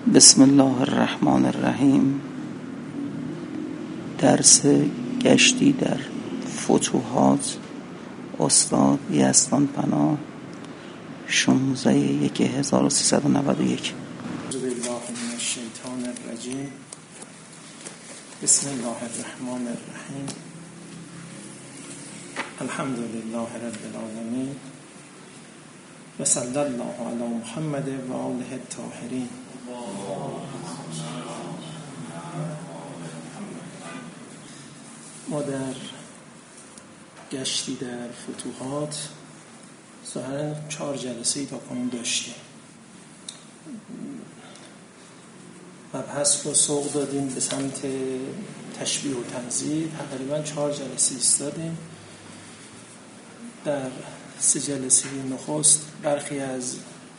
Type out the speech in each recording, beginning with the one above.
بسم الله الرحمن الرحیم. درس گشتی در فتوحات استاد یزدان پناه 16/1391. اعوذ بالله من الشیطان الرجیم. بسم الله الرحمن الرحیم. الحمد لله رب العالمین و صلی الله علی محمد و آله الطاهرین. ما در گشتی در فتوحات ظاهراً 4 جلسه تا کنون داشتیم. مبحث رو سوق دادیم به سمت تشبیه و تنزیه. تقریباً 4 جلسه ایستادیم. در 3 جلسه نخست برخی از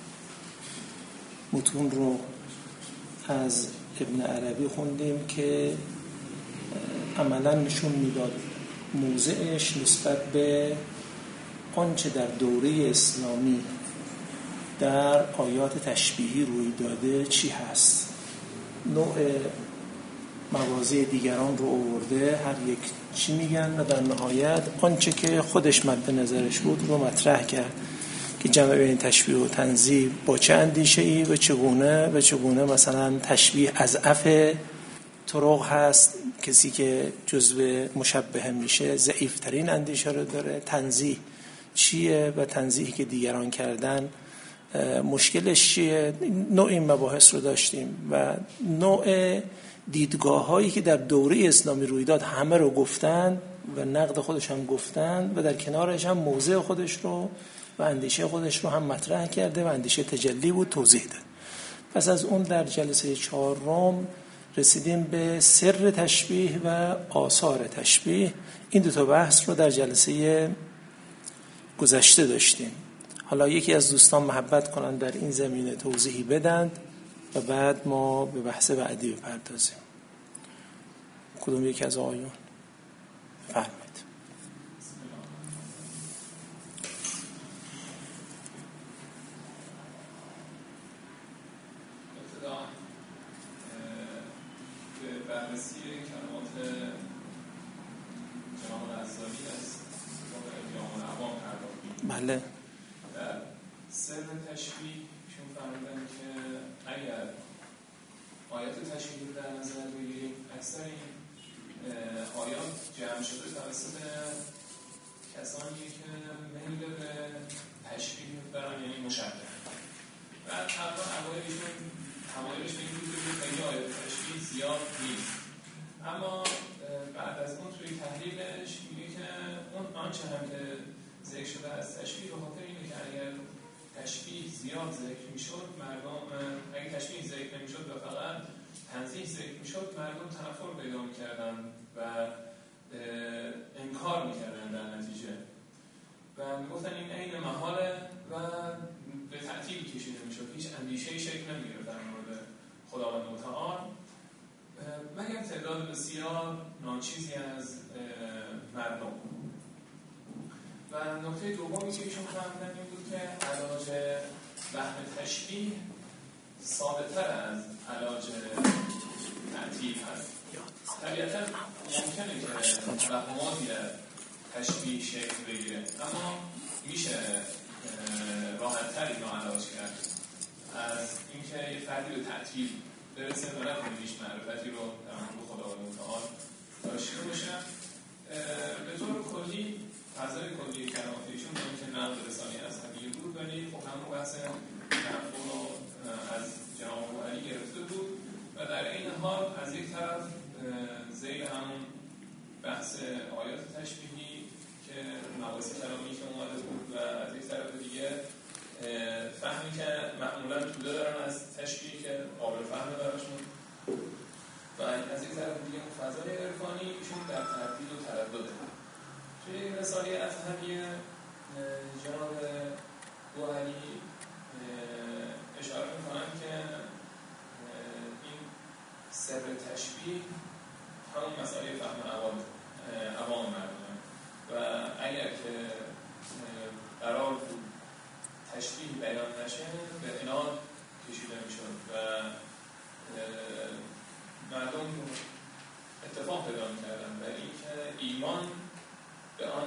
متون رو از ابن عربی خوندیم که عملاً نشون میداد موضعش نسبت به آنچه در دوره اسلامی در آیات تشبیهی روی داده چی هست. نوع مواضع دیگران رو آورده، هر یک چی میگن و در نهایت آنچه که خودش مد نظرش بود رو مطرح کرد که جمع بین تشبیه و تنزیه با چه اندیشه‌ای و چگونه مثلا تشبیه اضعف طرق هست. کسی که جزو مشبه میشه ضعیفترین اندیشه رو داره. تنزیه چیه و تنزیهی که دیگران کردن مشکلش چیه. نوع این مباحث رو داشتیم و نوع دیدگاه هایی که در دوره اسلامی روی داد همه رو گفتن و نقد خودش هم گفتن و در کنارش هم موضع خودش رو و اندیشه خودش رو هم مطرح کرده و اندیشه تجلی بود توضیح داد. پس از اون در جلسه 4 رسیدیم به سر تشبیه و آثار تشبیه. این 2 بحث رو در جلسه گذشته داشتیم. حالا یکی از دوستان محبت کنند در این زمینه توضیحی بدند و بعد ما به بحث بعدی بپردازیم. کدوم یکی از آقایون؟ فرمایید. بررسی کلمات جناب غزالی از جامعه عوام پرداختیم. بله. در سر تشبیه شون فرمودن که اگر آیات تشبیه رو در نظر بگیریم، اکثر این آیات جمع شده توسط کسانی که میل به تشبیه دارن، یعنی مشبه. و طبعا اوایلشون تمایلش به این بود که خیلی آیات تشبیه زیاد نیست، اما بعد از اون توی تحلیلش میگه که اون آنچه هم که ذکر شده از تشبیه به خاطر اینه که اگر تشبیه زیاد ذکر میشد، مردم اگر تشبیه ذکر نمیشد و فقط تنزیه ذکر میشد، مردم تنفر پیدا میکردن و انکار میکردن در نتیجه و میگفتن این عین محاله و به تعطیل کشیده میشد. هیچ اندیشه‌ای شکل نمیگرفت در مورد خداوند متعال مگر تعداد بسیار ناچیزی از مردم. و نکته دومی که ایشون فهمیدن این بود که علاج وهم تشبیه ثابت‌تر از علاج تعطیل هست. طبیعتاً ممکنه که وهماتی در تشبیه شکل بگیره، اما میشه راحت‌تر اینو علاج کرد از اینکه یه فردی به تعطیل برسه و نکنه هیچ معرفتی رو در مورد خداوند متعال داشته باشه. به طور کلی فضای کلی کلمات ایشون که نقد رسانی از طبیعی بود، ولی خب همون بحث نفع رو از جناب علی گرفته بود و در این حال از یک طرف زیر همون بحث آیات تشبیهی که مباحث کلامی که اومده بود و از یک طرف دیگه فهمی که معمولا توده دارن از تشبیه که قابل فهمه براشون و از یک طرف دیگه فضای عرفانی ایشون در تردید و تردده. توی رساله اذهبیه جناب علی اشاره میکنن که این سر تشبیه همون مسئله فهم عوام مردم و اگر که قرار بود تشبیه بیان نشه به عناد کشیده میشد و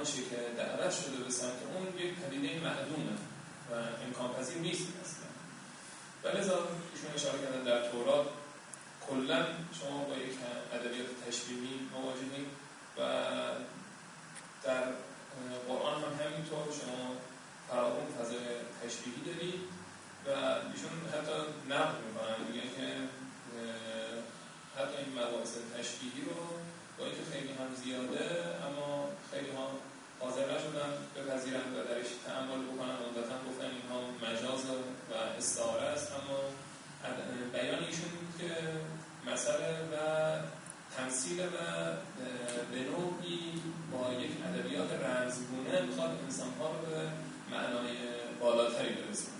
آنچه که دعوت شده به سمت اون یک پدیده معلومه و امکان پذیر نیست اصلا. و لذا ایشون اشاره کردن در تورات کلا شما با یک ادبیات تشبیهی مواجهید و در قرآن هم همینطور شما فراوون فضای تشبیهی دارید و ایشون حتی نقد میکنن، میگن که حتی این مباحث تشبیهی رو با اینکه خیلی هم زیاده اما خیلی ها حاضر نشدن بپذیرن و درش تأمل بکنن. عمدتاً گفتن اینها مجاز و استعاره است، اما بیان ایشون بود که مسئله و تمثیل و به نوعی با یک ادبیات رمزگونه میخواد انسان‌ها رو به معنای بالاتری برسونه.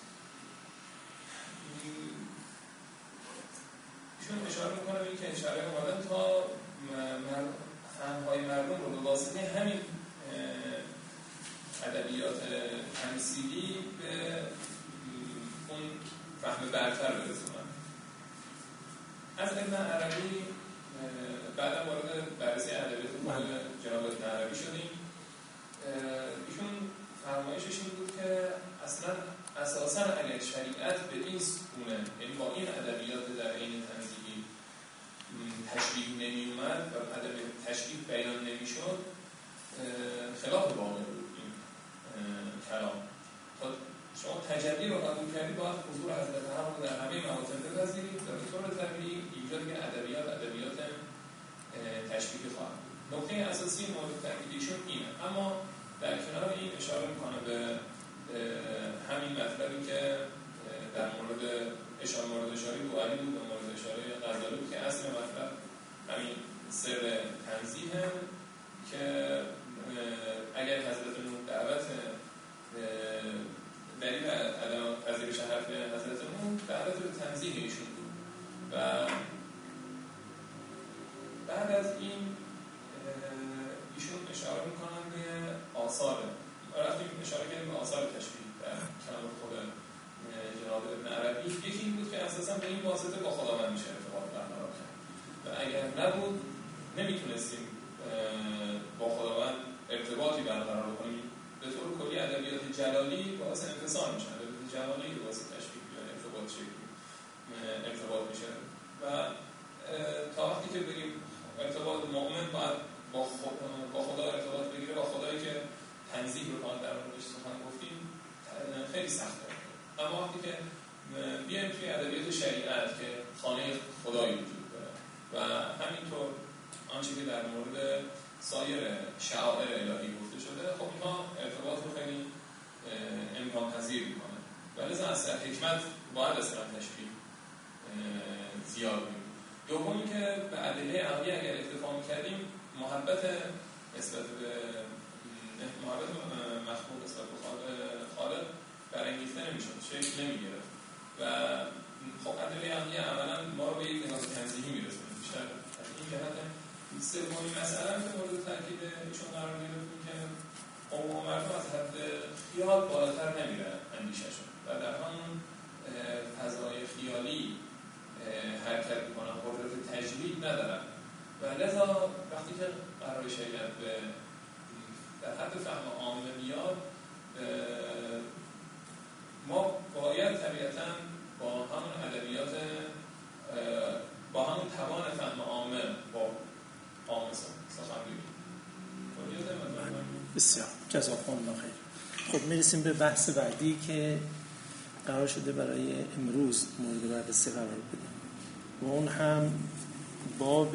ایشون اشاره میکنه به اینکه اشاره اومدن تا فهم‌های مردم رو به واسطه همین ادبیات تمثیلی به اون فهم برتر برسونن. از ابن عربی بعدا وارد بررسی ادبیات خود جناب ابن عربی شدیم. ایشون فرمایشش این بود که اصلا اساساً اگر شریعت به این گونه، یعنی با این ادبیات در عین تنزیهی تشبیه نمی اومد و ادبیات تشبیه بیان نمی شد، خلاف واقع بود این کلام. تا شما تجلی رو قبول کردید باید حضور حضرت حق رو در همه مواطن بپذیرید و به طور طبیعی اینجا دیگه ادبیات تشبیه خواهد بود. نکته اساسی مورد تأکیدشون اینه. اما در کنار این اشاره میکنه به همین مطلبی که در مورد اشاره بوعلی بود، در مورد اشاره غزالی بود که اصل مطلب همین سر تنزیه که اگر حضرت نوح دعوت دلیل عدم پذیرش حرف حضرت نوح دعوت به تنزیه ایشون بود. و بعد از این ایشون اشاره میکنن به آثار، رفتیم اشاره کردیم به آثار تشبیه در کلام خود جناب ابن عربی. یکی این بود که اساسا به این واسطه با خداوند میشه ارتباط برقرار کرد و اگر نبود نمیتونستیم با خداوند ارتباطی برقرار بکنیم. به طور کلی ادبیات جلالی باعث انفصال میشه، ادبیات جلالی باعث تشبیه یا ارتباط میشه و تا وقتی که بگیم ارتباط مؤمن باید با خدا ارتباط بگیره، با خدایی که تنزیه رو در موردش سخن گفتیم خیلی سخته. اما وقتی که بیایم توی ادبیات شریعت که خانه خدایی وجود داره و همینطور آنچه که در مورد سایر شعائر الهی گفته شده، خب اینها ارتباط رو خیلی امکان پذیر میکنه و لذا از حکمت باید اصلا تشبیه زیاد میکنه. دومی که به ادله عقلی اگر اکتفا میکردیم محبت نسبت به مخلوق نسبت به خالق برانگیخته نمیشد، شکل نمیگرفت و خب ادله عقلی اولا ما رو به یک نگاه تنزیهی میرسونه. بیشتر از این جهت سومی مسئله که مورد تاکید ایشون قرار گرفتیم که عموم مردم از حد خیال بالاتر نمیره اندیشه‌شون و در همون فضای خیالی حرکت میکنن، قدرت تجرید ندارن و لذا وقتی که قرار شریعت به در حد فهم عامه میاد، ما باید طبیعتاً با همون ادبیات با همون توان فهم عامه با عامه سخن بگیم. بسیار جزاکم الله خیر. خب میرسیم به بحث بعدی که قرار شده برای امروز مورد بررسی قرار بدیم و اون هم باب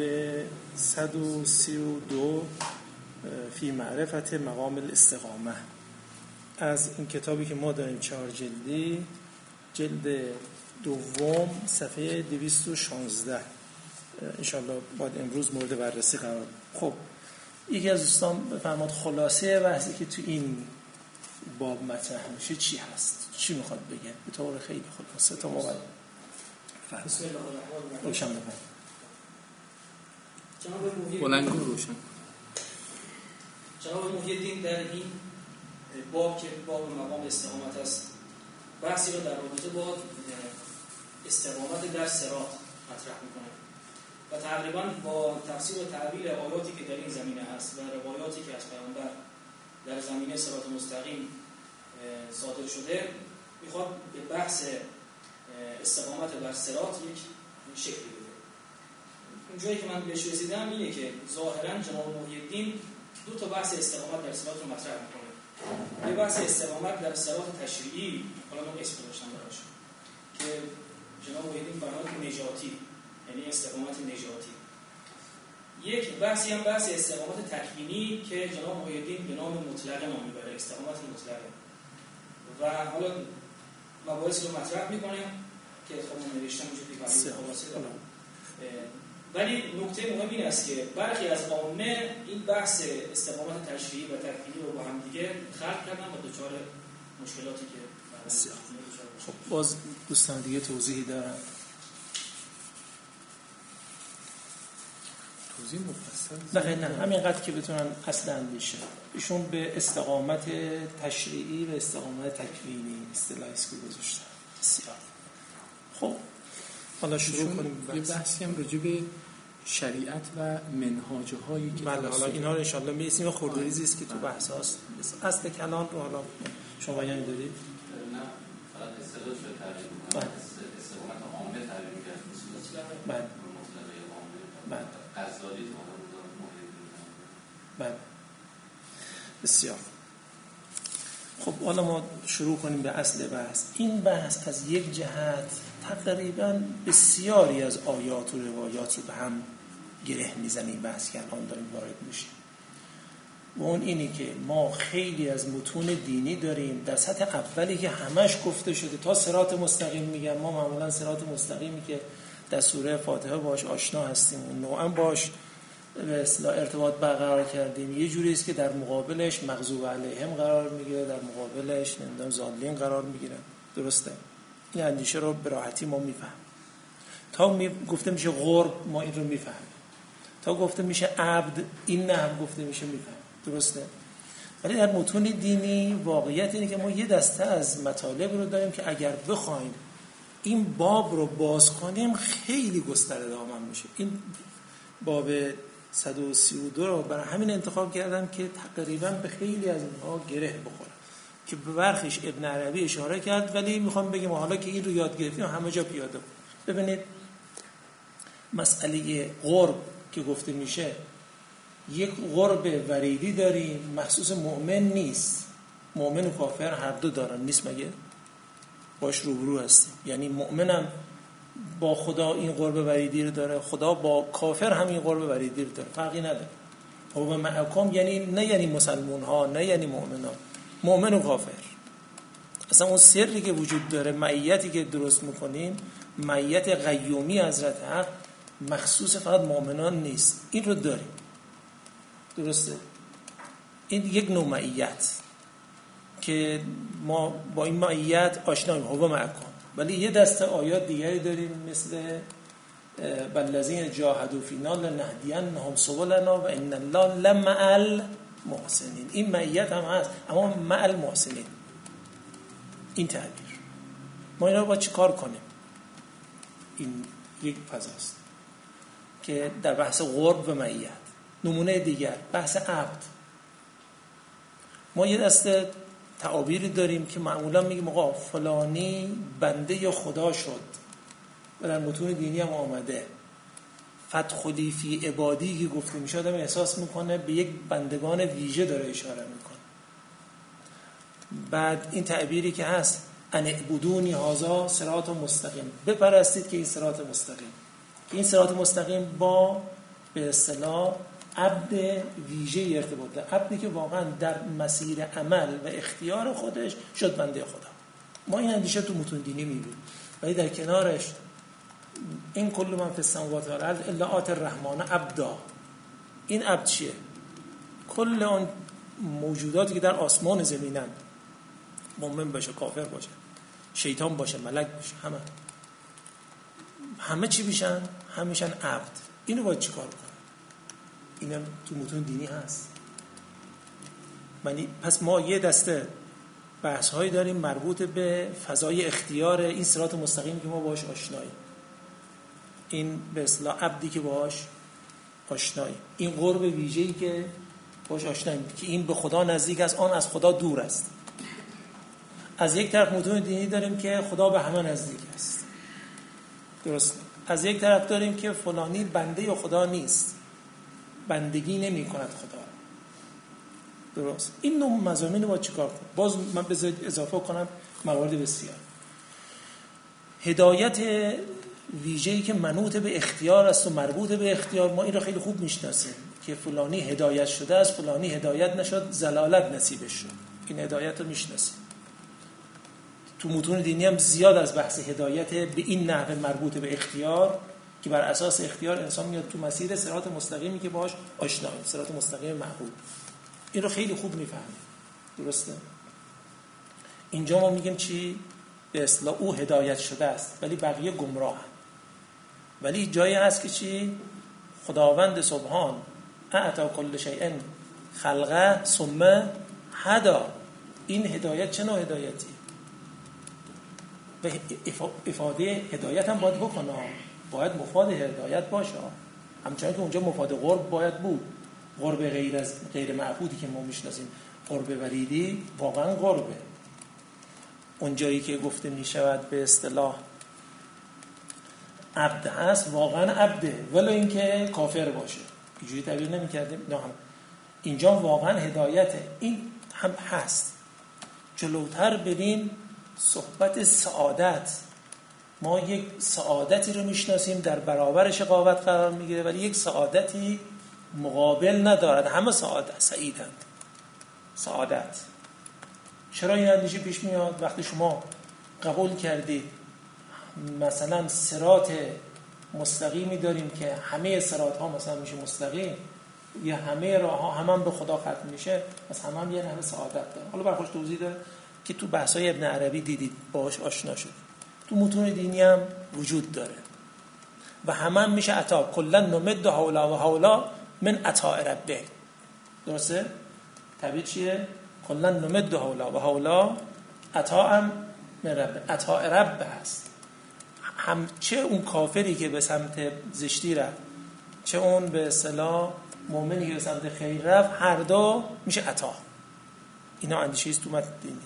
132 فی معرفت مقام الاستقامه از این کتابی که ما داریم 4 جلدی، جلد دوم صفحه 216 انشاءالله باید امروز مورد بررسی قرار بدیم. خب یکی از دوستان بفرماد خلاصه بحثی که تو این باب مطرح میشه چی هست؟ چی میخواد بگه؟ به طور خیلی خلاصه تا ما باید بسم الله الرحمن الرحیم. روشن بکنیم. جناب محی الدین در این باب که باب مقام استقامت است بحثی رو در رابطه با استقامت در صراط مطرح میکنه و تقریبا با تفسیر و تعبیر آیاتی که در این زمینه هست و روایاتی که از پیامبر در زمینه صراط مستقیم صادر شده میخواد به بحث استقامت بر صراط یک شکلی بده. اون جایی که من بهش رسیدم اینه که ظاهرا جناب محی الدین دو تا بحث استقامت در صراط رو مطرح میکنه. یه بحث استقامت در صراط تشریعی، حالا من اسم گذاشتم براش، که جناب محی الدین فرمود نجاتی، یعنی استقامت نجاتی. یک بحثی هم بحث استقامت تکوینی که جناب محی الدین به نام مطلق نام میبره، استقامت مطلقه. و حالا مباحث رو مطرح میکنه که خودم نوشتم اینجوری خلاصه دارم. ولی نکته مهم این است که برخی از عامه این بحث استقامت تشریعی و تکوینی رو با هم دیگه خلط کردن و دچار مشکلاتی که خب باز دوستان دیگه توضیحی دارن. توضیح مفصل نه همینقدر که بتونن اصل اندیشه. ایشون به استقامت تشریعی و استقامت تکوینی اصطلاحی که گذاشتن. بسیار خب حالا شروع کنیم. یه بحثی هم راجع به شریعت و منهاج‌هایی که بله حالا اینا رو ان شاء الله می‌رسیم. خردریزی است که تو بحث هست. اصل کلام رو حالا شما بیان دارید؟ نه فقط اصطلاحش رو تعریف می‌کنم. استقامت عامه تعریف می‌کنم. بله. مطلقه عامه. بله. غزالی تو بله. بسیار. خب حالا ما شروع کنیم به اصل بحث. این بحث از یک جهت تقریبا بسیاری از آیات و روایات رو به هم گره میزنه. این بحث که الان داریم وارد میشیم و اون اینی که ما خیلی از متون دینی داریم در سطح اولی که همش گفته شده تا صراط مستقیم میگن. ما معمولا صراط مستقیمی که در سوره فاتحه باش آشنا هستیم و نوعا باش به اصطلاح ارتباط برقرار کردیم. یه جوری است که در مقابلش مغضوب علیهم قرار میگیره، در مقابلش نمیدونم ضالین قرار میگیره. درسته؟ این اندیشه رو به راحتی ما میفهمیم. تا گفته میشه غرب ما این رو میفهمیم. تا گفته میشه عبد این نه هم گفته میشه میفهمیم. درسته؟ ولی در متون دینی واقعیت اینه که ما یه دسته از مطالب رو داریم که اگر بخوایم این باب رو باز کنیم خیلی گسترده دامن میشه. این باب 132 رو برای همین انتخاب کردم که تقریبا به خیلی از اونها گره بخوره که به برخیش ابن عربی اشاره کرد، ولی میخوام بگم حالا که این رو یاد گرفتیم همه جا پیاده. ببینید مسئله قرب که گفته میشه، یک قرب وریدی داریم مخصوص مؤمن نیست. مؤمن و کافر هر دو دارن، نیست مگه؟ باش روبرو هستیم. یعنی مؤمنم با خدا این قرب وریدی رو داره، خدا با کافر هم این قرب وریدی رو داره، فرقی نداره. و معکم یعنی نه یعنی مسلمون ها، نه یعنی مؤمنان، مؤمن و کافر. اصلا اون سری که وجود داره، معیتی که درست میکنیم، معیت قیومی حضرت حق مخصوص فقط مؤمنان نیست، این رو داریم. درسته؟ این یک نوع معیت که ما با این معیت آشناییم، هو معکم. ولی یه دسته آیات دیگری داریم مثل بالذین جاهدوا فینا لنهدینهم سبلنا و ان الله لمع المحسنین. این معیت هم هست، اما مع المحسنین. این تعبیر ما اینا رو باید چی کار کنیم؟ این یک فضاست که در بحث قرب و معیت. نمونه دیگر بحث عبد. ما یه دسته تعابیری داریم که معمولا میگیم آقا فلانی بنده خدا شد و در متون دینی هم آمده. فدخلی فی عبادی که گفته میشه آدم احساس میکنه به یک بندگان ویژه داره اشاره میکنه. بعد این تعبیری که هست ان اعبدونی هذا صراط مستقیم، بپرستید که این صراط مستقیم، که این صراط مستقیم با به اصطلاح عبد ویژه ارتباط داره. عبدی که واقعا در مسیر عمل و اختیار خودش شد بنده خدا. ما این اندیشه تو متون دینی میبینیم، ولی در کنارش این کل من فی السماوات و الارض الا آتی الرحمن عبدا. این عبد چیه؟ کل اون موجوداتی که در آسمان زمینن، مؤمن باشه، کافر باشه، شیطان باشه، ملک باشه، همه چی میشن؟ هم میشن عبد. اینو باید چیکار کنه؟ اینم تو متون دینی هست. پس ما یه دسته بحث هایی داریم مربوط به فضای اختیار این صراط مستقیم که ما باهاش آشناییم، این به اصطلاح عبدی که باهاش آشناییم، این قرب ویژه‌ای که باش آشناییم که این به خدا نزدیک است، آن از خدا دور است. از یک طرف متون دینی داریم که خدا به همه نزدیک است، درست. از یک طرف داریم که فلانی بنده خدا نیست، بندگی نمی کند خدا، درست. این نوع مضامین رو باید چیکار کنیم؟ باز من بذارید اضافه کنم موارد بسیار. هدایت ویژه‌ای که منوط به اختیار است و مربوط به اختیار، ما این رو خیلی خوب میشناسیم که فلانی هدایت شده است، فلانی هدایت نشد، ضلالت نصیبش شد. این هدایت رو میشناسیم. تو متون دینی هم زیاد از بحث هدایت به این نحو مربوط به اختیار که بر اساس اختیار انسان میاد تو مسیر صراط مستقیمی که باهاش آشناییم، صراط مستقیم معهود. این رو خیلی خوب میفهمیم، درسته. اینجا ما میگیم چی؟ به اصطلاح او هدایت شده است ولی بقیه گمراهن. ولی جایی هست که چی؟ خداوند سبحان اعطا کل شیء خلقه ثم هدا. این هدایت چه نوع هدایتی؟ و افاده هدایت هم باید بکنه، باید مفاد هدایت باشه، همچنان که اونجا مفاد قرب باید بود. قرب غیر از غیر معبودی که ما میشناسیم، قرب وریدی واقعا قربه. اونجایی که گفته میشود به اصطلاح عبد هست، واقعا عبده ولو اینکه کافر باشه. اینجوری تعبیر نمی‌کردیم، نه هم اینجا واقعا هدایته. این هم هست. جلوتر بریم صحبت سعادت. ما یک سعادتی رو میشناسیم در برابر شقاوت قرار میگیره، ولی یک سعادتی مقابل ندارد. همه سعیدند. سعادت. چرا این اندیشه پیش میاد؟ وقتی شما قبول کردید مثلا صراط مستقیمی داریم که همه صراط ها مثلا میشه مستقیم، یا همه راه ها هم به خدا ختم میشه، پس هم یه نحوه سعادت داره. حالا برخوش توضیح داره که تو بحثای ابن عربی دیدید، باهاش آشنا شد. تو متون دینی هم وجود داره و هم میشه عطا. کلا نمد حولا و حولا من عطاء ربه. درسته؟ تعبیر چیه؟ کلا نمد حولا و حولا عطاء من ربه. عطاء رب هست. هم چه اون کافری که به سمت زشتی رفت، چه اون به اصطلاح مؤمنی که به سمت خیر رفت، هر دو میشه عطا. اینا اندیشه است تو متن دینی.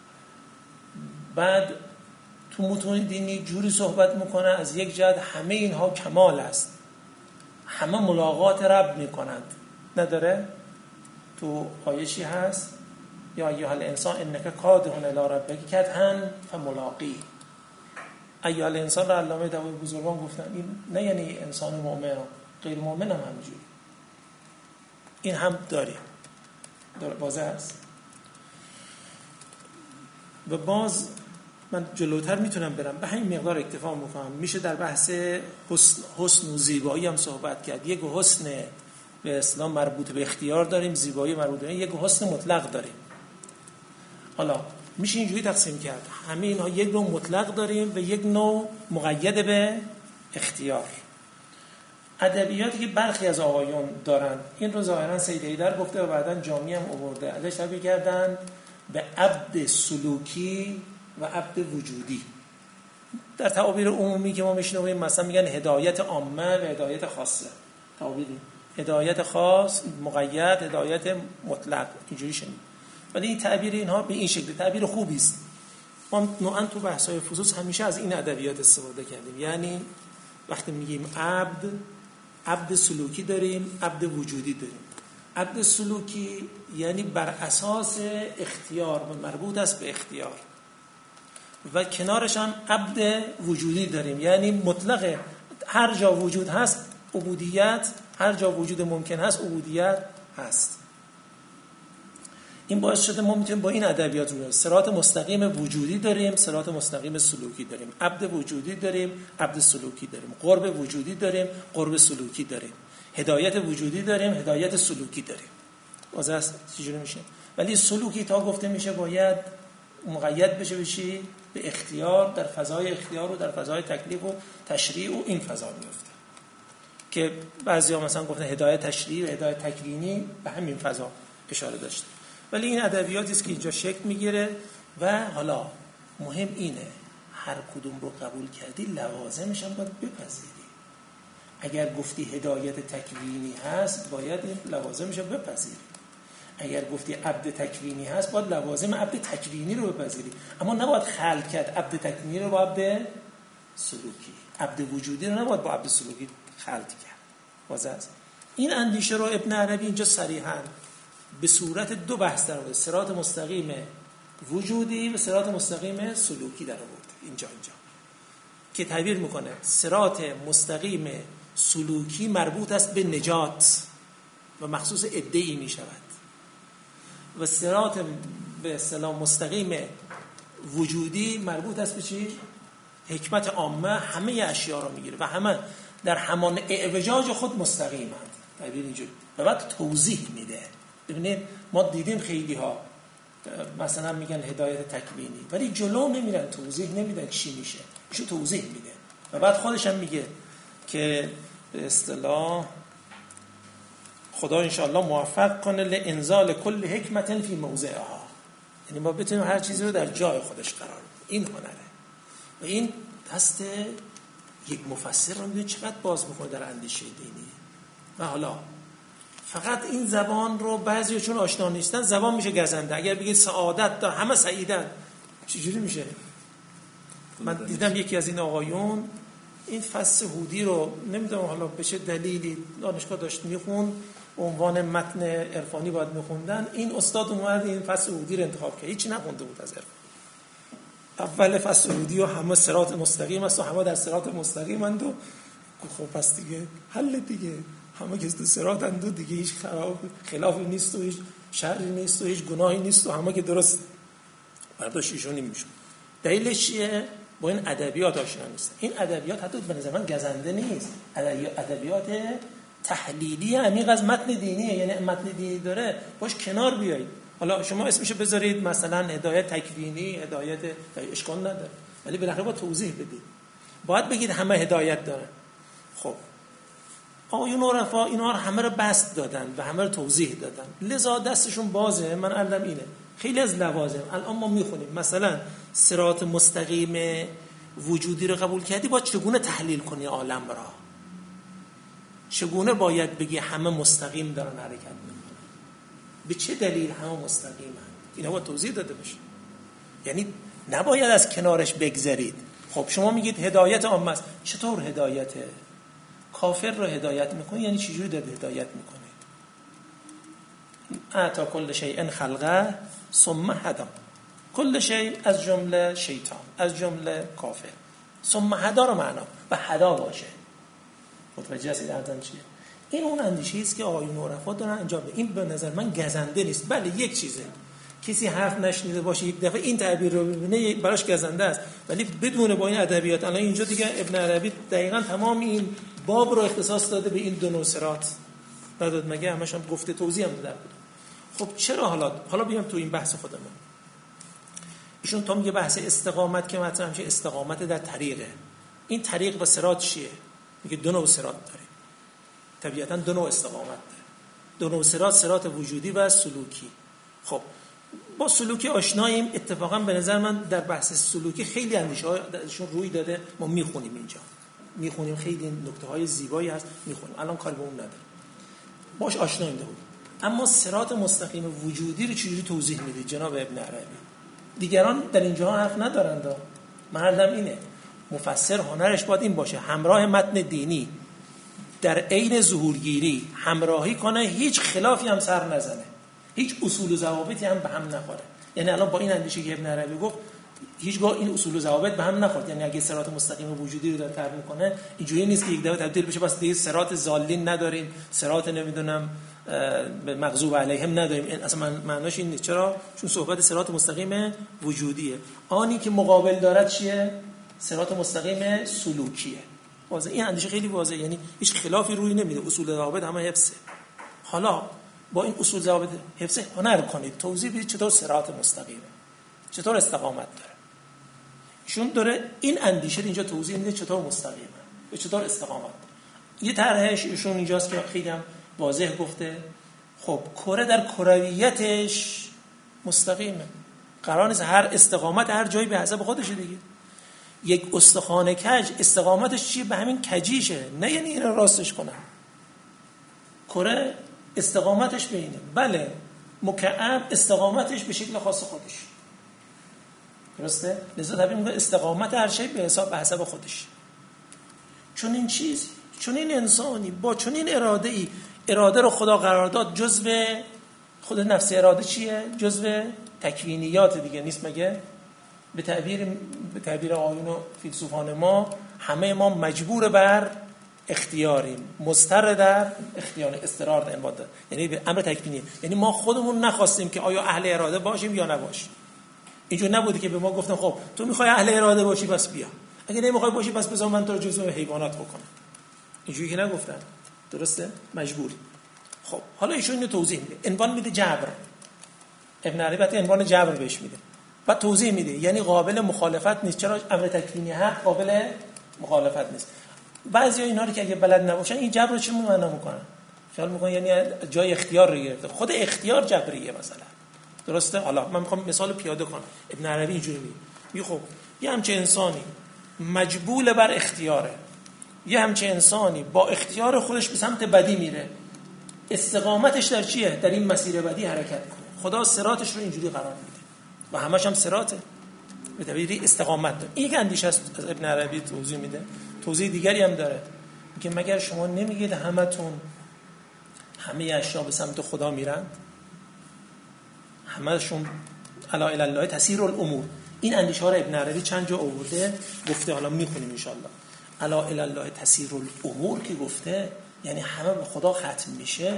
بعد تو متون دینی جوری صحبت میکنه از یک جهت همه اینها کمال است، همه ملاقات رب میکنند. نداره؟ تو آیه چی هست؟ یا ایها الانسان انک کادح الی ربک کدحا فملاقی. ایها الانسان را علامه طباطبایی بزرگان گفتن این نه یعنی انسان مؤمن، غیر مؤمن هم همینجوری. این هم داریم. واضح است. و باز من جلوتر میتونم برم، به همین مقدار اکتفا میکنم. میشه در بحث حسن و زیبایی هم صحبت کرد. یک حسن به اصطلاح مربوط به اختیار داریم، زیبایی مربوط به یک حسن مطلق داریم. حالا میشه اینجوری تقسیم کرد، همه اینها یک نوع مطلق داریم و یک نوع مقید به اختیار. ادبیاتی که برخی از آقایون دارن، این رو ظاهرا سید حیدر گفته و بعداً جامی هم آورده، ازش تعبیر کردن به عبد سلوکی و عبد وجودی. در تعابیر عمومی که ما میشنویم مثلا میگن هدایت عامه و هدایت خاصه. تعابیری هدایت خاص، مقید، هدایت مطلق، اینجوری شنید. ولی این تعبیر اینها به این شکل تعبیر خوبی است. ما نوعاً تو بحث‌های فصوص همیشه از این ادبیات استفاده کردیم. یعنی وقتی میگیم عبد سلوکی داریم، عبد وجودی داریم. عبد سلوکی یعنی بر اساس اختیار و مربوط است به اختیار، و کنارش هم عبد وجودی داریم، یعنی مطلق هر جا وجود هست عبودیت، هر جا وجود ممکن هست عبودیت هست. این باعث شده ما میتونیم با این ادبیات رو صراط مستقیم وجودی داریم، صراط مستقیم سلوکی داریم، عبد وجودی داریم، عبد سلوکی داریم، قرب وجودی داریم، قرب سلوکی داریم، هدایت وجودی داریم، هدایت سلوکی داریم. واضح است چجوری میشه؟ ولی سلوکی تا گفته میشه باید مقید بشه بشی به اختیار، در فضای اختیار و در فضای تکلیف و تشریع و این فضا میفته که بعضیا مثلا گفتن هدایت تشریعی و هدایت تکوینی به همین فضا اشاره داشته. ولی این ادبیاتی است که اینجا شکل میگیره. و حالا مهم اینه هر کدوم رو قبول کردی لوازمش هم باید بپذیری. اگر گفتی هدایت تکوینی هست باید این لوازمش رو بپذیری. اگر گفتی عبد تکوینی هست باید لوازم عبد تکوینی رو بپذیری، اما نباید خلط کرد عبد تکوینی رو با عبد سلوکی. عبد وجودی رو نباید با عبد سلوکی خلط کرد. واضح است. این اندیشه رو ابن عربی اینجا صریحاً به صورت دو بحث در آورده، صراط مستقیم وجودی و صراط مستقیم سلوکی در آورده. اینجا که تعبیر میکنه صراط مستقیم سلوکی مربوط است به نجات و مخصوص عده‌ای می شود و صراط به اصطلاح مستقیم وجودی مربوط است به چی؟ حکمت عامه، همه اشیاء رو میگیره و همه در همان اعوجاج خود مستقیمند. تعبیر اینجوری و بعد توضیح میده. ببینید ما دیدیم خیلی ها مثلا میگن هدایت تکوینی ولی جلو نمیرن، توضیح نمیدن چی میشه، ایشون توضیح میده و بعد خودش هم میگه که به اصطلاح خدا انشاءالله موفق کنه لانزال کل حکمت فی موضعها، یعنی ما بتونیم هر چیزی رو در جای خودش قرار بدیم. این هنره و این دست یک مفسر رو میدونید چقدر باز میکنه در اندیشه دینی. و حالا فقط این زبان رو بعضی چون آشنا نیستن زبان میشه گزنده. اگر بگید سعادت دار همه سعیدن چجوری میشه؟ من دیدم یکی از این آقایون این فصل هودی رو نمیدونم حالا به چه دلیلی دانشگاه داشت میخوند، عنوان متن عرفانی باید میخوندن، این استاد اومد این فصل هودی رو انتخاب کرد، هیچی نخونده بود از عرفان. اول فصل هودی و همه صراط مستقیم است و همه در صراط مستقیمند و خب پس دیگه حل دیگه، همه که صراطند و دیگه هیچ خلافی نیست و هیچ شری نیست و هیچ گناهی نیست و همه که درست برداشت ایشون میشون. دلیلش چیه؟ با این ادبیات آشنا نیست. این ادبیات حتی به نظر من گزنده نیست، ادبیات تحلیلی عمیق از متن دینیه، یعنی متن دینی داره باش کنار بیایید. حالا شما اسمشو بذارید مثلا هدایت تکوینی، هدایت اشکال نداره، ولی بالاخره با توضیح بدید. باید بگید همه هدایت داره. خب آقایون عرفا اینا رو همه رو بسط دادن و همه رو توضیح دادن، لذا دستشون بازه. من عندم اینه خیلی از لوازم الان ما میخونیم مثلا صراط مستقیم وجودی رو قبول کردی، باید چگونه تحلیل کنی عالم را؟ چگونه باید بگی همه مستقیم دارن حرکت میکنن؟ به چه دلیل همه مستقیمن؟ اینا باید توضیح داده بشه. یعنی نباید از کنارش بگذرید. خب شما میگید هدایت عامه است، چطور هدایته؟ کافر رو هدایت میکنه یعنی چجوری داره هدایت میکنه؟ اعطا کل شیء خلقه ثم هدا، کل شیء از جمله شیطان، از جمله کافر، ثم هدا رو معنا و هدا باشه. متوجه هستید ارزم چیه؟ این اون اندیشه است که آقایون عرفا دارن انجام میدن. این به نظر من گزنده نیست. بله یک چیزه کسی حرف نشنیده باشه یک دفعه این تعبیر رو ببینه براش گزنده است، ولی بدون با این ادبیات. الان اینجا دیگه ابن عربی دقیقاً تمام این باب رو اختصاص داده به این دو نوع صراط نداد مگه؟ همش هم گفته توضیح هم داده بود. خب چرا حالا بیام تو این بحث خودمون. ایشون تا میگه بحث استقامت که مطرح میشه، استقامت در طریقه. این طریق و صراط چیه؟ میگه دو نوع صراط داره. طبیعتاً دو نوع استقامت داره. دو نوع صراط وجودی و سلوکی. خب با سلوکی آشناییم. اتفاقا به نظر من در بحث سلوکی خیلی اندیشه‌ها درشون روی داده. ما میخونیم اینجا، میخونیم خیلی نکته‌های زیبایی هست میخونیم. الان کار به اون نداره، باش آشناییم بود. اما صراط مستقیم وجودی رو چجوری توضیح میدید جناب ابن عربی؟ دیگران در اینجا حرف ندارند. مردم اینه مفسر هنرش باید این باشه همراه متن دینی در عین ظهورگیری همراهی کنه، هیچ خلافی هم سر نزنه، هیچ اصول و ضوابطی هم به هم نخوره. یعنی الان با این اندیشه که ابن عربی گفت هیچگاه این اصول و ضوابط به هم نخورد. یعنی اگه صراط مستقیم وجودی رو داره تعریف میکنه اینجوری نیست که یک دفعه تبدیل بشه بس دیگه صراط ضالین نداریم، صراط نمیدونم به مغضوب علیهم نداریم. این اصلا معناش این نیست. چرا؟ چون صحبت صراط مستقیم وجودیه. آنی که مقابل دارد چیه؟ صراط مستقیم سلوکیه. واضحه این اندیشه خیلی واضحه، یعنی هیچ خلافی روی نمیده، اصول و ضوابط همه حفظه. حالا با این اصول ضوابط حفظ هنر کنید، توضیح بدید چطور صراط مستقیمه، چطور استقامت داره. ایشون داره این اندیشه اینجا توضیح میده چطور مستقیمه و چطور استقامت داره. یه طرحش ایشون اینجاست که خیلی هم واضح گفته. خب کره در کرویتش مستقیمه، قرار نیست هر استقامت هر جایی به حسب خودشه دیگه. یک استخوان کج استقامتش چیه؟ به همین کجیشه، نه یعنی این راستش کنن. کره استقامتش به اینه. بله مکعب استقامتش به شکل خاص خودش، درسته؟ لذا تعبیر میکنه استقامت هر شی به حسب خودش. چون این چیز، چون این انسانی با چون این اراده رو خدا قرار داد جزء خود نفس اراده چیه؟ جزء تکوینیات دیگه نیست مگه؟ به تعبیر آیون و فیلسوفان ما همه ما مجبور بر اختیاریم، مضطر در اختیار، استقرار در انباد، یعنی به امر تکوینی، یعنی ما خودمون نخواستیم که آیا اهل اراده باشیم یا نباشیم. اینجور نبودی که به ما گفتن خب تو میخوای اهل اراده باشی بس بیا، اگه نمیخوای باشی بس بذار من تو رو جزو حیوانات بکنم. اینجوری که نگفتن، درسته؟ مجبوری. خب حالا ایشون اینو توضیح میده، عنوان میده جبر. ابن عربی عنوان جبر بهش میده، بعد توضیح میده یعنی قابل مخالفت نیست. چرا امر تکوینی حق قابل مخالفت نیست؟ بعضی اینا رو که اگه بلد نباشن این جبر رو چه معنا میکنن؟ خیال میکنن یعنی جای اختیار رو گرفته. خود اختیار جبریه مثلا، درسته؟ حالا من میخوام مثال پیاده کنم. ابن عربی اینجوری میگه خب یه همچه انسانی مجبول بر اختیاره، یه همچه انسانی با اختیار خودش به سمت بدی میره، استقامتش در چیه؟ در این مسیر بدی حرکت کنه. خدا صراطش رو اینجوری قرار میده و همش هم صراطه، به تعبیری استقامت داره. این اندیشه است از ابن عربی توضیح میده. توضیح دیگری هم داره که مگر شما نمیگید همتون همه اشیا به سمت خدا میرن؟ همه‌شون الا الی الله تسیر الامور. این اندیشه ها رو ابن عربی چند جا آورده گفته، حالا میخونیم ان شاء الله. الا الی الله تسیر الامور که گفته یعنی همه به خدا ختم میشه،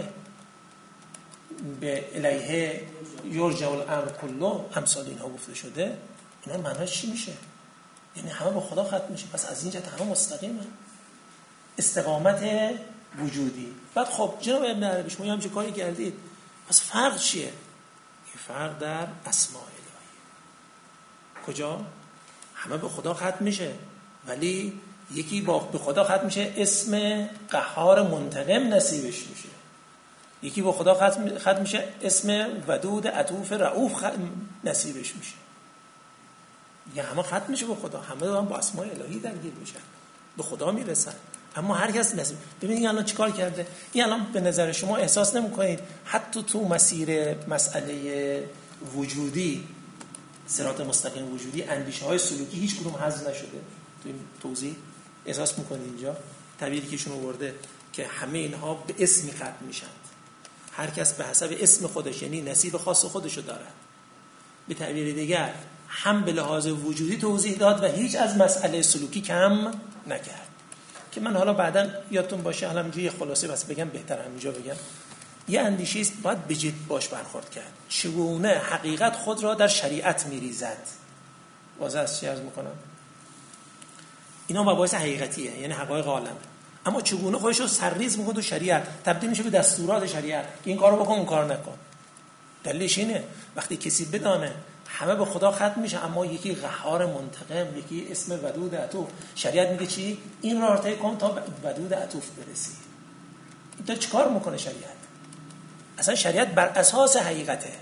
به الیه یرجع الامر کله، امثال اینها گفته شده. اینا معناش چی میشه؟ یعنی همه به خدا ختم میشه، پس از این جهت همه مستقیمه، استقامت وجودی. بعد خب جناب ابن عربی شما همچین کاری کردید، پس فرق چیه؟ فرق در اسماء الهی. کجا؟ همه به خدا ختم میشه، ولی یکی به خدا ختم میشه اسم قهار منتقم نصیبش میشه، یکی به خدا ختم میشه اسم ودود عطوف رؤوف نصیبش میشه. یه همه ختم میشه به خدا، همه دارن با اسماء الهی درگیر میشن، به خدا میرسن، اما هر کس نصیب. ببینید الان چیکار کرده؟ این الان به نظر شما احساس نمی‌کنید حتی تو مسیر مسئله وجودی، صراط مستقیم وجودی، اندیشه‌های سلوکی هیچ کدوم حذف نشده؟ تو این توضیح احساس می‌کنید اینجا تعبیری که ایشون آورده که همه اینها به اسمی ختم میشن، هر کس به حسب اسم خودش یعنی نصیب خاص خودشو داره. به تعبیر دیگر هم به لحاظ وجودی توضیح داد و هیچ از مسئله سلوکی کم نکرد. که من حالا بعداً یادتون باشه، حالا اینجوری خلاصه بس بگم بهتر همینجا بگم. یه اندیشه است باید به جد باش برخورد کرد. چگونه حقیقت خود را در شریعت میریزد. واضح است چی عرض میکنم؟ اینا مباحث حقیقتیه، یعنی حقایق عالم. اما چگونه خودش رو سرریز میکنه تو شریعت، تبدیل میشه به دستورات شریعت، این کارو بکن اون کارو نکن. دلیلش اینه وقتی کسی بدانه همه به خدا ختم میشه، اما یکی قهار منتقم، یکی اسم ودود عطوف، شریعت میگه چی؟ این را ارتقی کن تا ودود عطوف برسی. این چه کار میکنه شریعت؟ اصلا شریعت بر اساس حقیقته.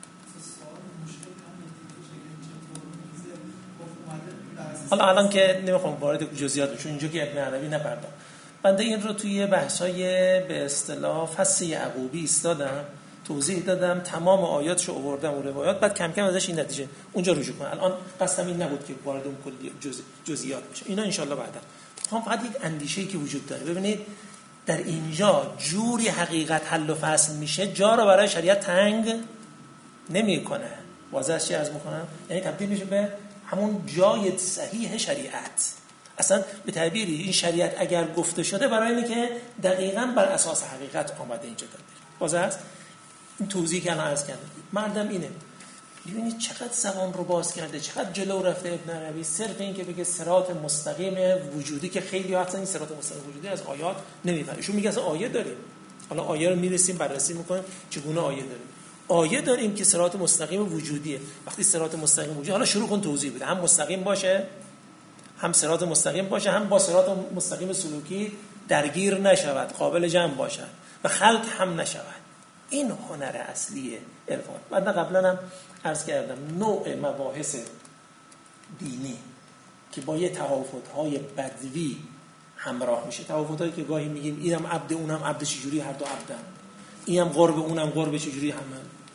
حالا الان که نمیخوام وارد جزئیات بشم، اینجا که ابن عربی نپرداخت. بنده این رو توی بحث‌های به اصطلاح فصل یعقوبی ایستادم، توضیح دادم، تمام آیاتشو آوردم و روایات، بعد کم کم ازش این نتیجه اونجا رجوع کنم. الان قصدم این نبود که وارد اون کلی جزئیات بشه، اینا ان شاءالله بعدا. میخوام فقط یک اندیشه‌ای که وجود داره. ببینید در اینجا جوری حقیقت حل و فصل میشه، جا رو برای شریعت تنگ نمیکنه. واضحه چی عرض میکنم؟ یعنی تبدیل میشه به همون جای صحیح شریعت. اصلا به تعبیری این شریعت اگر گفته شده برای اینه که دقیقاً بر اساس حقیقت آمده اینجا داده. واضحه است؟ این توضیحی که الان عرض کردم مردم اینه. ببینید چقدر زبان رو باز کرده، چقدر جلو رفته ابن عربی، صرف این که بگه صراط مستقیم وجودی، که خیلی وقتا این صراط مستقیم وجودی از آیات نمیفهمن. ایشون میگه اصلا آیه داریم. حالا آیه رو میرسیم بررسی میکنیم چگونه آیه داریم. آیه داریم که صراط مستقیم وجودیه. وقتی صراط مستقیم وجودی، حالا شروع کن توضیح بده، هم مستقیم باشه، هم صراط مستقیم باشه، هم با صراط مستقیم سلوکی درگیر نشود، قابل جمع باشد و خلط هم نشود. این هنر اصلی عرفان. بعد قبلا هم عرض کردم نوع مباحث دینی که با یه تفاوت‌های بدوی همراه میشه، تفاوت‌هایی که گاهی میگیم اینم عبد اونم عبد، چجوری هر دو عبدن، اینم قرب اونم قرب، چجوری همه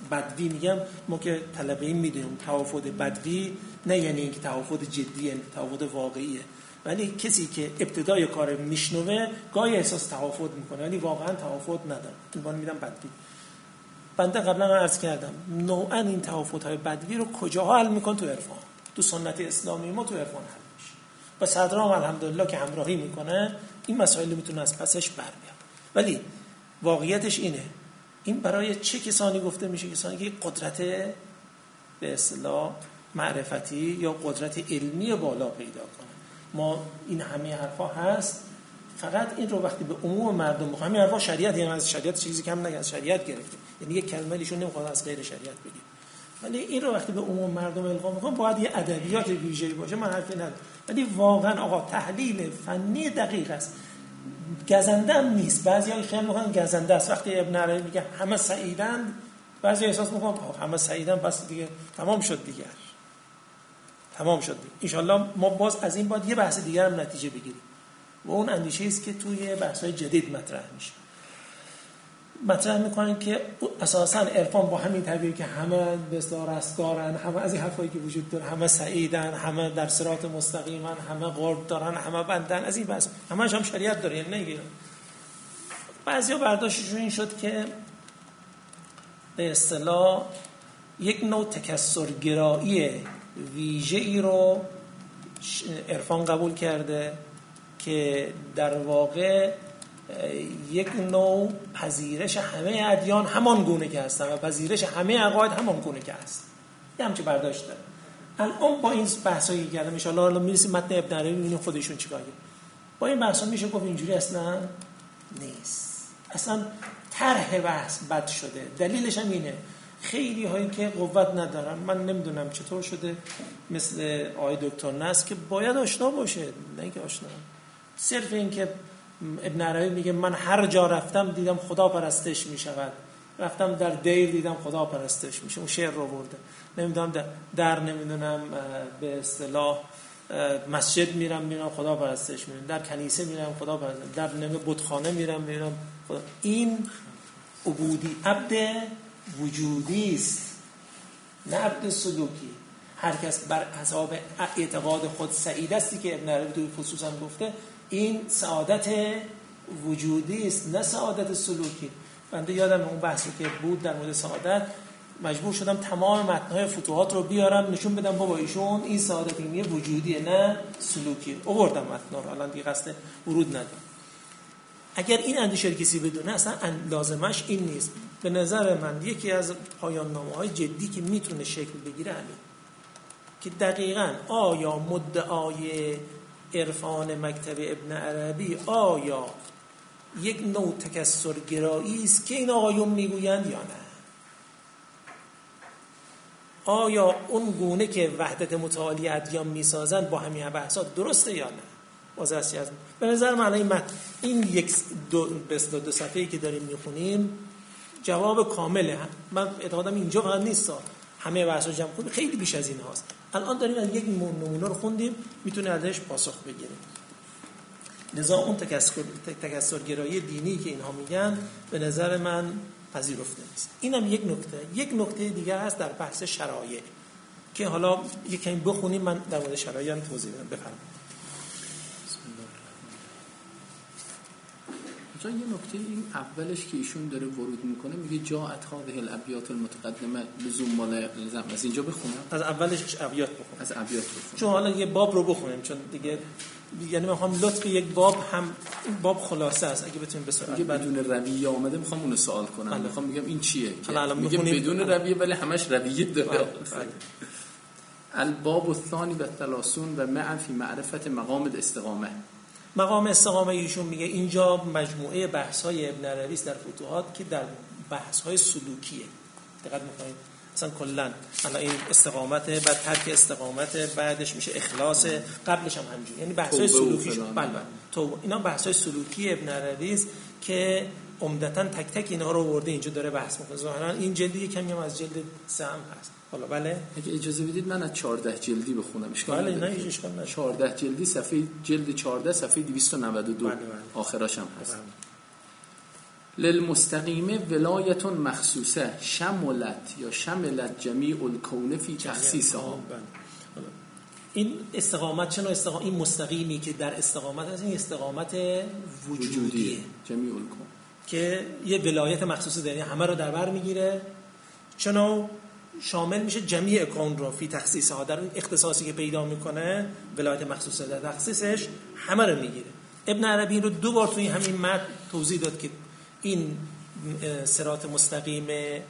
بدوی میگم، ما که طلبه میدونیم تفاوت بدوی نه یعنی اینکه تفاوت جدیه، تفاوت واقعیه، ولی کسی که ابتدای کار میشنوه گاهی احساس تفاوت میکنه ولی واقعا تفاوت نداره. عنوان میدم بدوی. بنده قبلا عرض کردم نوعا این تفاوت‌های بدوی رو کجاها حل میکن؟ تو عرفان، تو سنت اسلامی ما تو عرفان حل میشه. و صدرام الحمدلله که همراهی میکنه این مسائل میتونه از پسش بر بیاد. ولی واقعیتش اینه، این برای چه کسانی گفته میشه؟ کسانی که قدرت به اصطلاح معرفتی یا قدرت علمی بالا پیدا کنن. ما این همه حرفا هست، فقط این رو وقتی به عموم مردم میخوام، همین حرفا شریعت، یعنی از شریعت چیزی کم نگه، از شریعت گرفته، یعنی یک کلمه ایشون نمیخواد از غیر شریعت بگه، ولی این رو وقتی به عموم مردم القا میکنم باید یه ادبیات ویژه‌ای باشه. من حرفی ندارم، ولی واقعا آقا تحلیل فنی دقیق است. گزنده هم نیست. بعضی‌ها خیال می‌کنن گزنده است. وقتی ابن عربی میگه همه سعیدن، بعضی احساس می‌کنن همه سعیدن بس دیگه تمام شد دیگه. تمام شد. ان شاءالله ما باز از این بعد یه بحث دیگه هم نتیجه بگیریم. و اون اندیشه است که توی بحث‌های جدید مطرح میشه. مطرح می‌کنن که اساساً عرفان با همین تعبیر که همه به اصطلاح رستگارن، همه از این حرفایی که وجود داره، همه سعیدن، همه در صراط مستقیمن، همه قرب دارن، همه بندن، از این بحث همه‌ش هم شریعت داره، یعنی نمیگیرن. بعضیا برداشتشون این شد که به اصطلاح یک نوع تکثرگرایی ویژه‌ای رو عرفان قبول کرده که در واقع یک نوع پذیرش همه ادیان همان گونه که هستن و پذیرش همه عقاید همان گونه که هست. یه همچه برداشت داره. الان با این بحثایی که کردم ان شاء الله میرسیم متن ابن عربی میبینیم خودشون چیکار کردن. با این بحثا میشه گفت اینجوری اصلا نیست. اصلا طرح بحث بد شده. دلیلش هم اینه، خیلی هایی که قوت ندارن، من نمیدونم چطور شده، مثل آقای دکتر نصر که باید آشنا باشه، نه که آشنا، صرف این که ابن عربی میگه من هر جا رفتم دیدم خدا پرستش میشود، رفتم در دیر دیدم خدا پرستش میشه، اون شعر رو برده. نمیدونم در نمیدونم به اصطلاح مسجد میرم خدا پرستش میبینم، در کنیسه میرم خدا پرستش، در نمیدونم بتخانه میرم خدا. این عبودی عبد وجودی است، نه عبد سلوکی. هر کس بر حساب اعتقاد خود سعید استی که ابن عربی توی خصوصا گفته، این سعادت وجودی است نه سعادت سلوکی. بنده یادم اون بحثی که بود در مورد سعادت مجبور شدم تمام متن‌های فتوحات رو بیارم نشون بدم بابا ایشون این سعادت علمی وجودیه نه سلوکی. آوردم متن رو، الان دیگه قصد ورود ندارم. اگر این اندیشه کسی بدونه اصلا لازمش این نیست. به نظر من یکی از پایان نامه‌های جدی که میتونه شکل بگیره همین که دقیقاً آیا مدعای عرفان مکتب ابن عربی آیا یک نوع تکثرگرایی است که این آقایون میگویند یا نه؟ آیا اون گونه که وحدت متعالی ادیان میسازند با همین بحثات درسته یا نه؟ واسه از به نظر من این یک دو صفحه‌ای که داریم میخونیم جواب کامله. من اعتقادم اینجا فقط نیست، همه بحثا جمع کنیم خیلی بیش از این هاست. الان داریم از یک نمونه رو خوندیم، میتونه ازش پاسخ بگیریم. لذا اون تکثرگرایی دینی که اینها میگن به نظر من پذیرفته نیست. اینم یک نکته دیگه هست در بحث شرایع که حالا یکم بخونیم، من در مورد شرایع توضیح بدم. بفرمایید. یه نکته این اولش که ایشون داره ورود میکنه میگه جاءت هذه الابیات المتقدمه لزوم مال لزم. از اینجا بخونم؟ از اولش ابیات بخونم. از ابیات بخونم. چون حالا یه باب رو بخونیم چون دیگه یعنی من میخوام لطف یک باب هم باب خلاصه است اگه بتونیم بسرعت بدون رویه آمده میخوام اونو سوال کنم. میخوام بگم این چیه که میگه بدون رویه ولی همش رویه داره. الباب الثانی و 30 و معا فی معرفت مقام الاستقامه. مقام استقامه ایشون میگه اینجا مجموعه بحث‌های ابن عربی است در فتوحات که در بحث‌های سلوکیه. دقت می‌کنید مثلا کلا الان این استقامت، بعد ترک استقامت، بعدش میشه اخلاص، قبلش هم همینجوری، یعنی بحث‌های سلوکی. بله تو اینا بحث‌های سلوکی ابن عربی است که عمدتاً تک تک اینها رو آورده اینجا داره بحث می‌کنه. ظاهراً این جلدی کمی هم از جلد 3 هم هست. حالا بله اگه اجازه بدید من از 14 جلدی بخونم. اشکال نداره. بله نه اشکال نداره. 14 جلدی صفحه جلد 14 صفحه 292 آخرش هم هست. للمستقیم ولایت مخصوصه شملت جمیع الکون فی تخصیصها. این استقامت چه نوع استقامت؟ این مستقیمی که در استقامت هست، این استقامت وجودیه جمیع الکون که یه ولایت مخصوصی داره، همه رو در بر میگیره، چنو شامل میشه جمیع کون رو فی تخصیصها، در اون اختصاصی که پیدا میکنه ولایت مخصوصه در تخصیصش همه رو میگیره. ابن عربی رو دو بار توی همین متن توضیح داد که این صراط مستقیم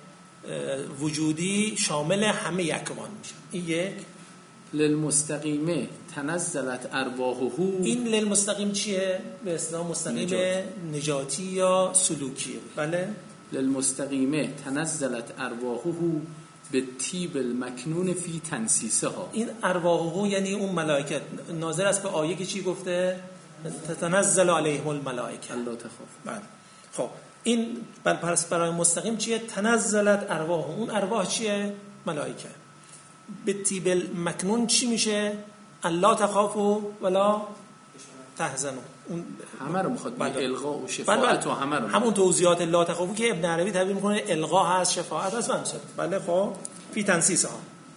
وجودی شامل همه اکوان میشه. این یک. للمستقیم تنزلت ارواحه، این للمستقیم چیه؟ به اصطلاح مستقیم نجاتی یا سلوکیه. بله. للمستقیم تنزلت ارواحه به طیب المکنون فی تنسیسها. این ارواحه یعنی اون ملائکه، ناظر است به آیه که چی گفته؟ تتنزل علیهم الملائکه الله تخاف. بله. خب این پس برای مستقیم چیه؟ تنزلت ارواح، اون ارواح چیه؟ ملائکه. به طیب المکنون چی میشه؟ الله تخافوا ولا تحزنوا. اون همه رو میخواد بله. الغا و شفاعت و همه رو همون توضیحات لا تخافوا که ابن عربی تعبیر میکنه الغا هست، شفاعت هست، همین. بله. خب فی تنسیسها.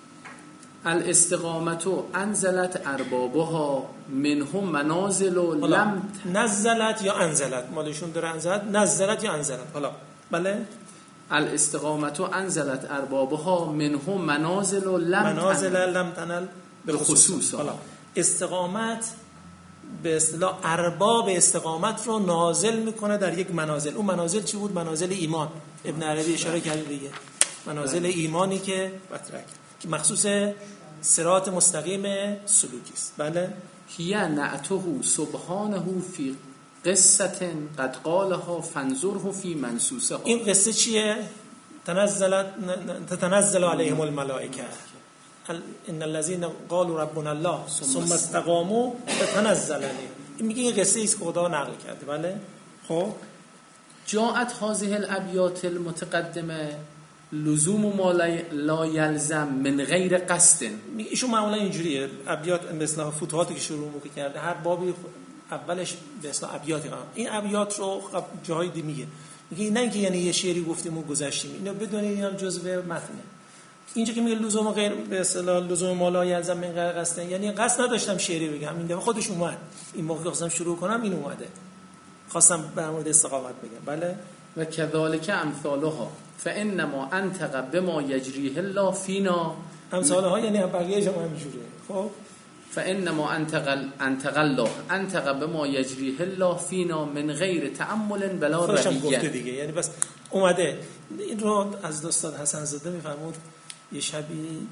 الاستقامت انزلت اربابها منهم منازل لم نزلت یا انزلت، مالشون داره انزلت، نزلت یا انزلت. حالا بله. الاستقامت انزلت اربابها منهم منازل لم تنل به خصوص. حالا استقامت به اصطلاح ارباب استقامت رو نازل میکنه در یک منازل. اون منازل چی بود؟ منازل ایمان. ابن عربی اشاره کرد دیگه، منازل ایمانی که که مخصوص صراط مستقیم سلوکی است. بله. هی نعته سبحانه فی قصه قد قالها فانظره فی منسوسها. این قصه چیه؟ تتنزل علیهم الملائکه ان الذين قالوا ربنا الله ثم استقاموا تتنزل علیهم. این میگه این قصه است که خدا نقل کرده. بله. خب جاءت هذه الابیات المتقدمه لزوم ما لا یلزم من غیر قصد. ایشون معمولا اینجوریه، ابیات به اصطلاح فتوحاتی که شروع کرده هر بابی اولش به اصطلاح ابیاتی قرار. این ابیات رو جاهای دی میگه نه اینکه یعنی یه شعری گفتیم و گذشتیم، اینو بدونید هم جزء متنه. اینجا که میگه لزوم غیر به اصطلاح لزوم ما لا یلزم من غیر قصد، یعنی قصد نداشتم شعری بگم، این دفعه خودش اومد. این موقع خواستم شروع کنم این اومده، خواستم در مورد استقامت بگم. بله. و كذلك امثالها فانما انتق بما يجريه الله فينا. امثالها یعنی بقیه جمع همینجوریه. خب فانما انتق الله انتق بما يجريه الله فينا من غیر تأمل ولا رعیه دیگه. یعنی بس اومده. این رو از استاد حسن زاده میفرمود یه شبی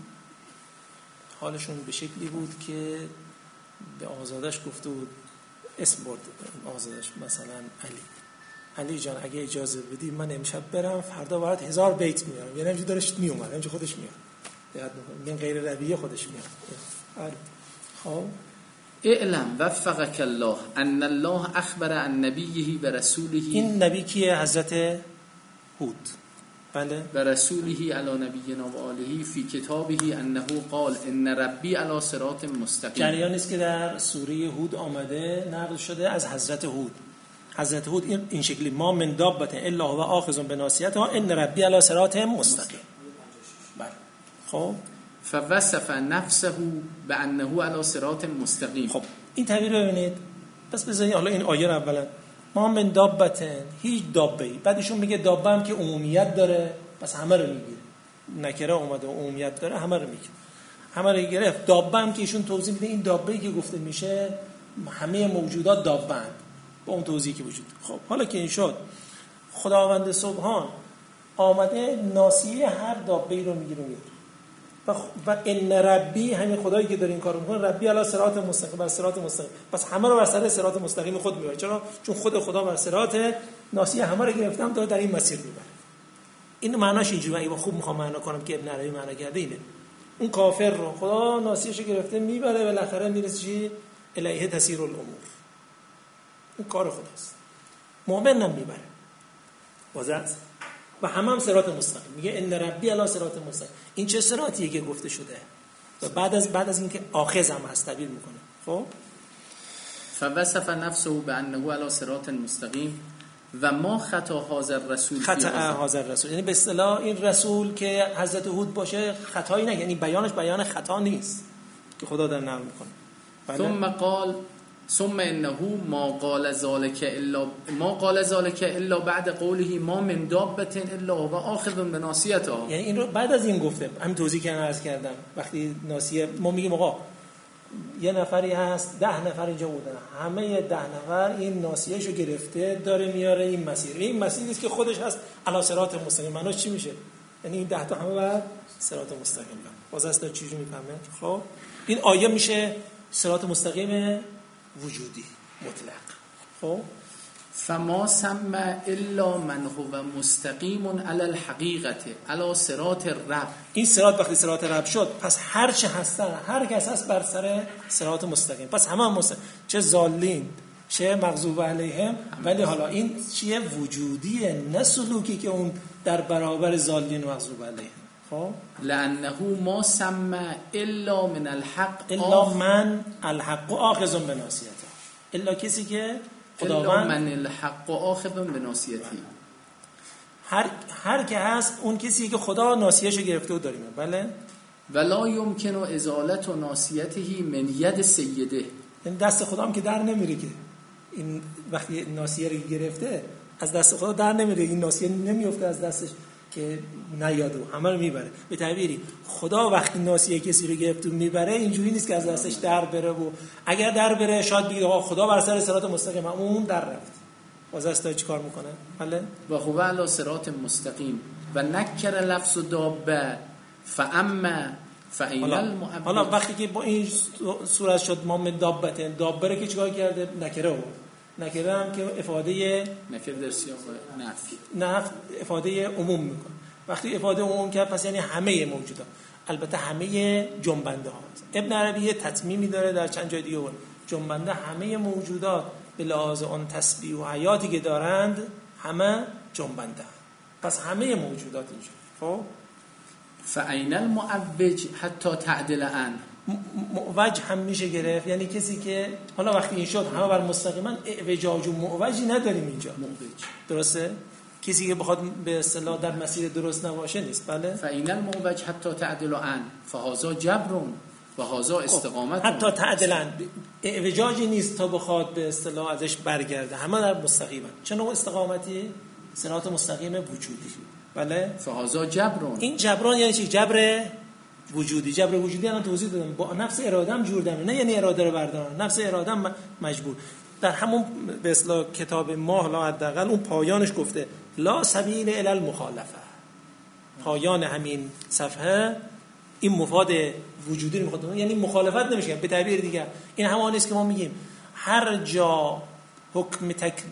حالشون به شکلی بود که به آزادش گفته بود، اسم برد آزادش، مثلا علی جان اگه اجازه بدی من امشب برم فردا برات 1000 بیت میارم. یعنی همینجوری داشت میومد، همینجوری خودش میاد، من غیر رویه خودش میاد. خب اعلم وفقك الله ان الله اخبر عن نبیه و رسوله. این نبی کیه؟ حضرت هود. بله. و رسوله علی نبینا و آله فی کتابه انه قال ان ربی علی صراط مستقیم. جریانی است که در سوره هود آمده، نقل شده از حضرت هود. حضرت هود این شکلی ما من دابت الا هو آخذ بناصیتها ان ربی علی صراط مستقیم. بله. خب فوصف نفسه بانه علی صراط مستقیم. خب این تعبیر رو ببینید. پس بذارید حالا این آیه رو اولا ما من دابتن، هیچ دابه‌ای، بعدشون میگه دابه هم که عمومیت داره پس همه رو میگیره، نکره اومده و عمومیت داره همه رو میگیره، همه رو گرفت. دابه هم که ایشون توضیح میده این دابه‌ای که گفته میشه همه موجودات دابه اند با اون توضیحی که وجود. خب حالا که این شد، خداوند سبحان آمده ناصیه هر دابه‌ای رو میگیره و ان ربی، همین خدایی که داره این کارو میکنه، ربی علی صراط مستقیم، بر صراط مستقیم، پس همه رو بر سر صراط مستقیم خود میبره. چرا؟ چون خود خدا بر صراط ناصیه همه رو گرفتم داره در این مسیر میبره. این معناش اینجوریه. من خوب میخوام معنا کنم که ابن عربی معنا کرده اینه. اون کافر رو خدا ناصیه‌شو گرفته میبره، بالاخره میرسه چی؟ الیه تسیر الامور. این کار خداست. مؤمن هم میبره وضعت و هم صراط مستقیم. میگه ان ربی علی صراط مستقیم. این چه صراطیه که گفته شده؟ و بعد از اینکه آخذ هم هست تعبیر میکنه. خب فوصف نفسه بانه علی صراط مستقیم و ما خطا حاضر رسول خطا حاضر رسول، یعنی به اصطلاح این رسول که حضرت هود باشه خطایی نه، یعنی بیانش بیان خطا نیست که خدا در نقل میکنه. ثم انه ما قال ذلك الا بعد قوله ما من دابه الا هو آخذ بناصیتها. یعنی این رو بعد از این گفته، همین توضیح که عرض کردم. وقتی ناصیه ما میگیم آقا یه نفری هست 10 نفر اینجا بودن، همه 10 نفر این ناصیه‌شو گرفته داره میاره این مسیری است که خودش هست علی صراط مستقیم. معناش چی میشه؟ یعنی این 10 تا همه بر صراط مستقیم برن. باز اصلا چیزی میفهمه. خب این آیه میشه صراط مستقیم وجودی مطلق. خب فما سمى الا من هو مستقیم علی الحقیقه علی صراط الرب. این صراط وقتی صراط رب شد پس هر چه هستن هر کس هست بر سر صراط مستقیم، پس همه مستقیم، چه ضالین چه مغضوب علیهم. ولی حالا این چیه؟ وجودیه، نه سلوکی که اون در برابر ضالین و مغضوب علیهم. خب لانه ما سمى الا من الحق الا من الحق آخذ بناصیته، الا کسی که خداوند من الحق آخذ بناصیتی، هر که هست اون کسی که خدا ناصیه‌شو گرفته و داریم. بله. ولا يمكن ازالت ناصیته من ید سیده، این دست خدا هم که در نمیره که این وقتی ناصیه رو گرفته از دست خدا در نمیره، این ناصیه نمیفته از دستش که نیاد و همه رو میبره. به تعبیری خدا وقتی ناصیه کسی رو گرفت و میبره اینجوری نیست که از دستش در بره، و اگر در بره شاید بگید آقا خدا بر سر صراط مستقیم، اون در رفت. باز است چی کار میکنه؟ بله. و هو علی صراط مستقیم و نکر لفظ دابه فاما فاین المعبد. حالا وقتی که با این صورت شد ما من دابه که چیکار کرده؟ نکره بود. نکره هم که افاده نکره در سیاق نفی افاده عموم میکنه. وقتی افاده عموم کرد پس یعنی همه موجودات، البته همه جنبنده ها. ابن عربی تتمیمی داره در چند جای دیگه جنبنده همه موجودات به لحاظ اون تسبیح و حیاتی که دارند همه جنبنده، پس همه موجودات اینجا. خب فاین المعوج حتی تعدل ان، معوج هم میشه گرفت، یعنی کسی که حالا وقتی این شد همه بر مستقیما اعوجاج و معوجی نداریم اینجا. درسته؟ کسی که بخواد به اصطلاح در مسیر درست نباشه نیست. بله. فاین المعوج حتی تعدل ان فهذا جبر و هذا استقامت. حتی تعدلن اعوجاجی نیست تا بخواد به اصطلاح ازش برگرده، همه در مستقیما. چه نوع استقامتی؟ صراط مستقیم وجودی. بله. فهذا جبر. این جبران یعنی چی؟ جبر وجودی. جبر وجودی الان توضیح دادم، با نفس اراده‌ام جور دارم، نه یعنی اراده رو بردارم، نفس اراده‌ام مجبور. در همون به اصطلاح کتاب ما حالا حداقل اون پایانش گفته لا سبیل الی المخالفه، پایان همین صفحه این مفاد وجودی رو میخواد، یعنی مخالفت نمیشه. به تعبیر دیگه این همون است که ما میگیم هر جا حکم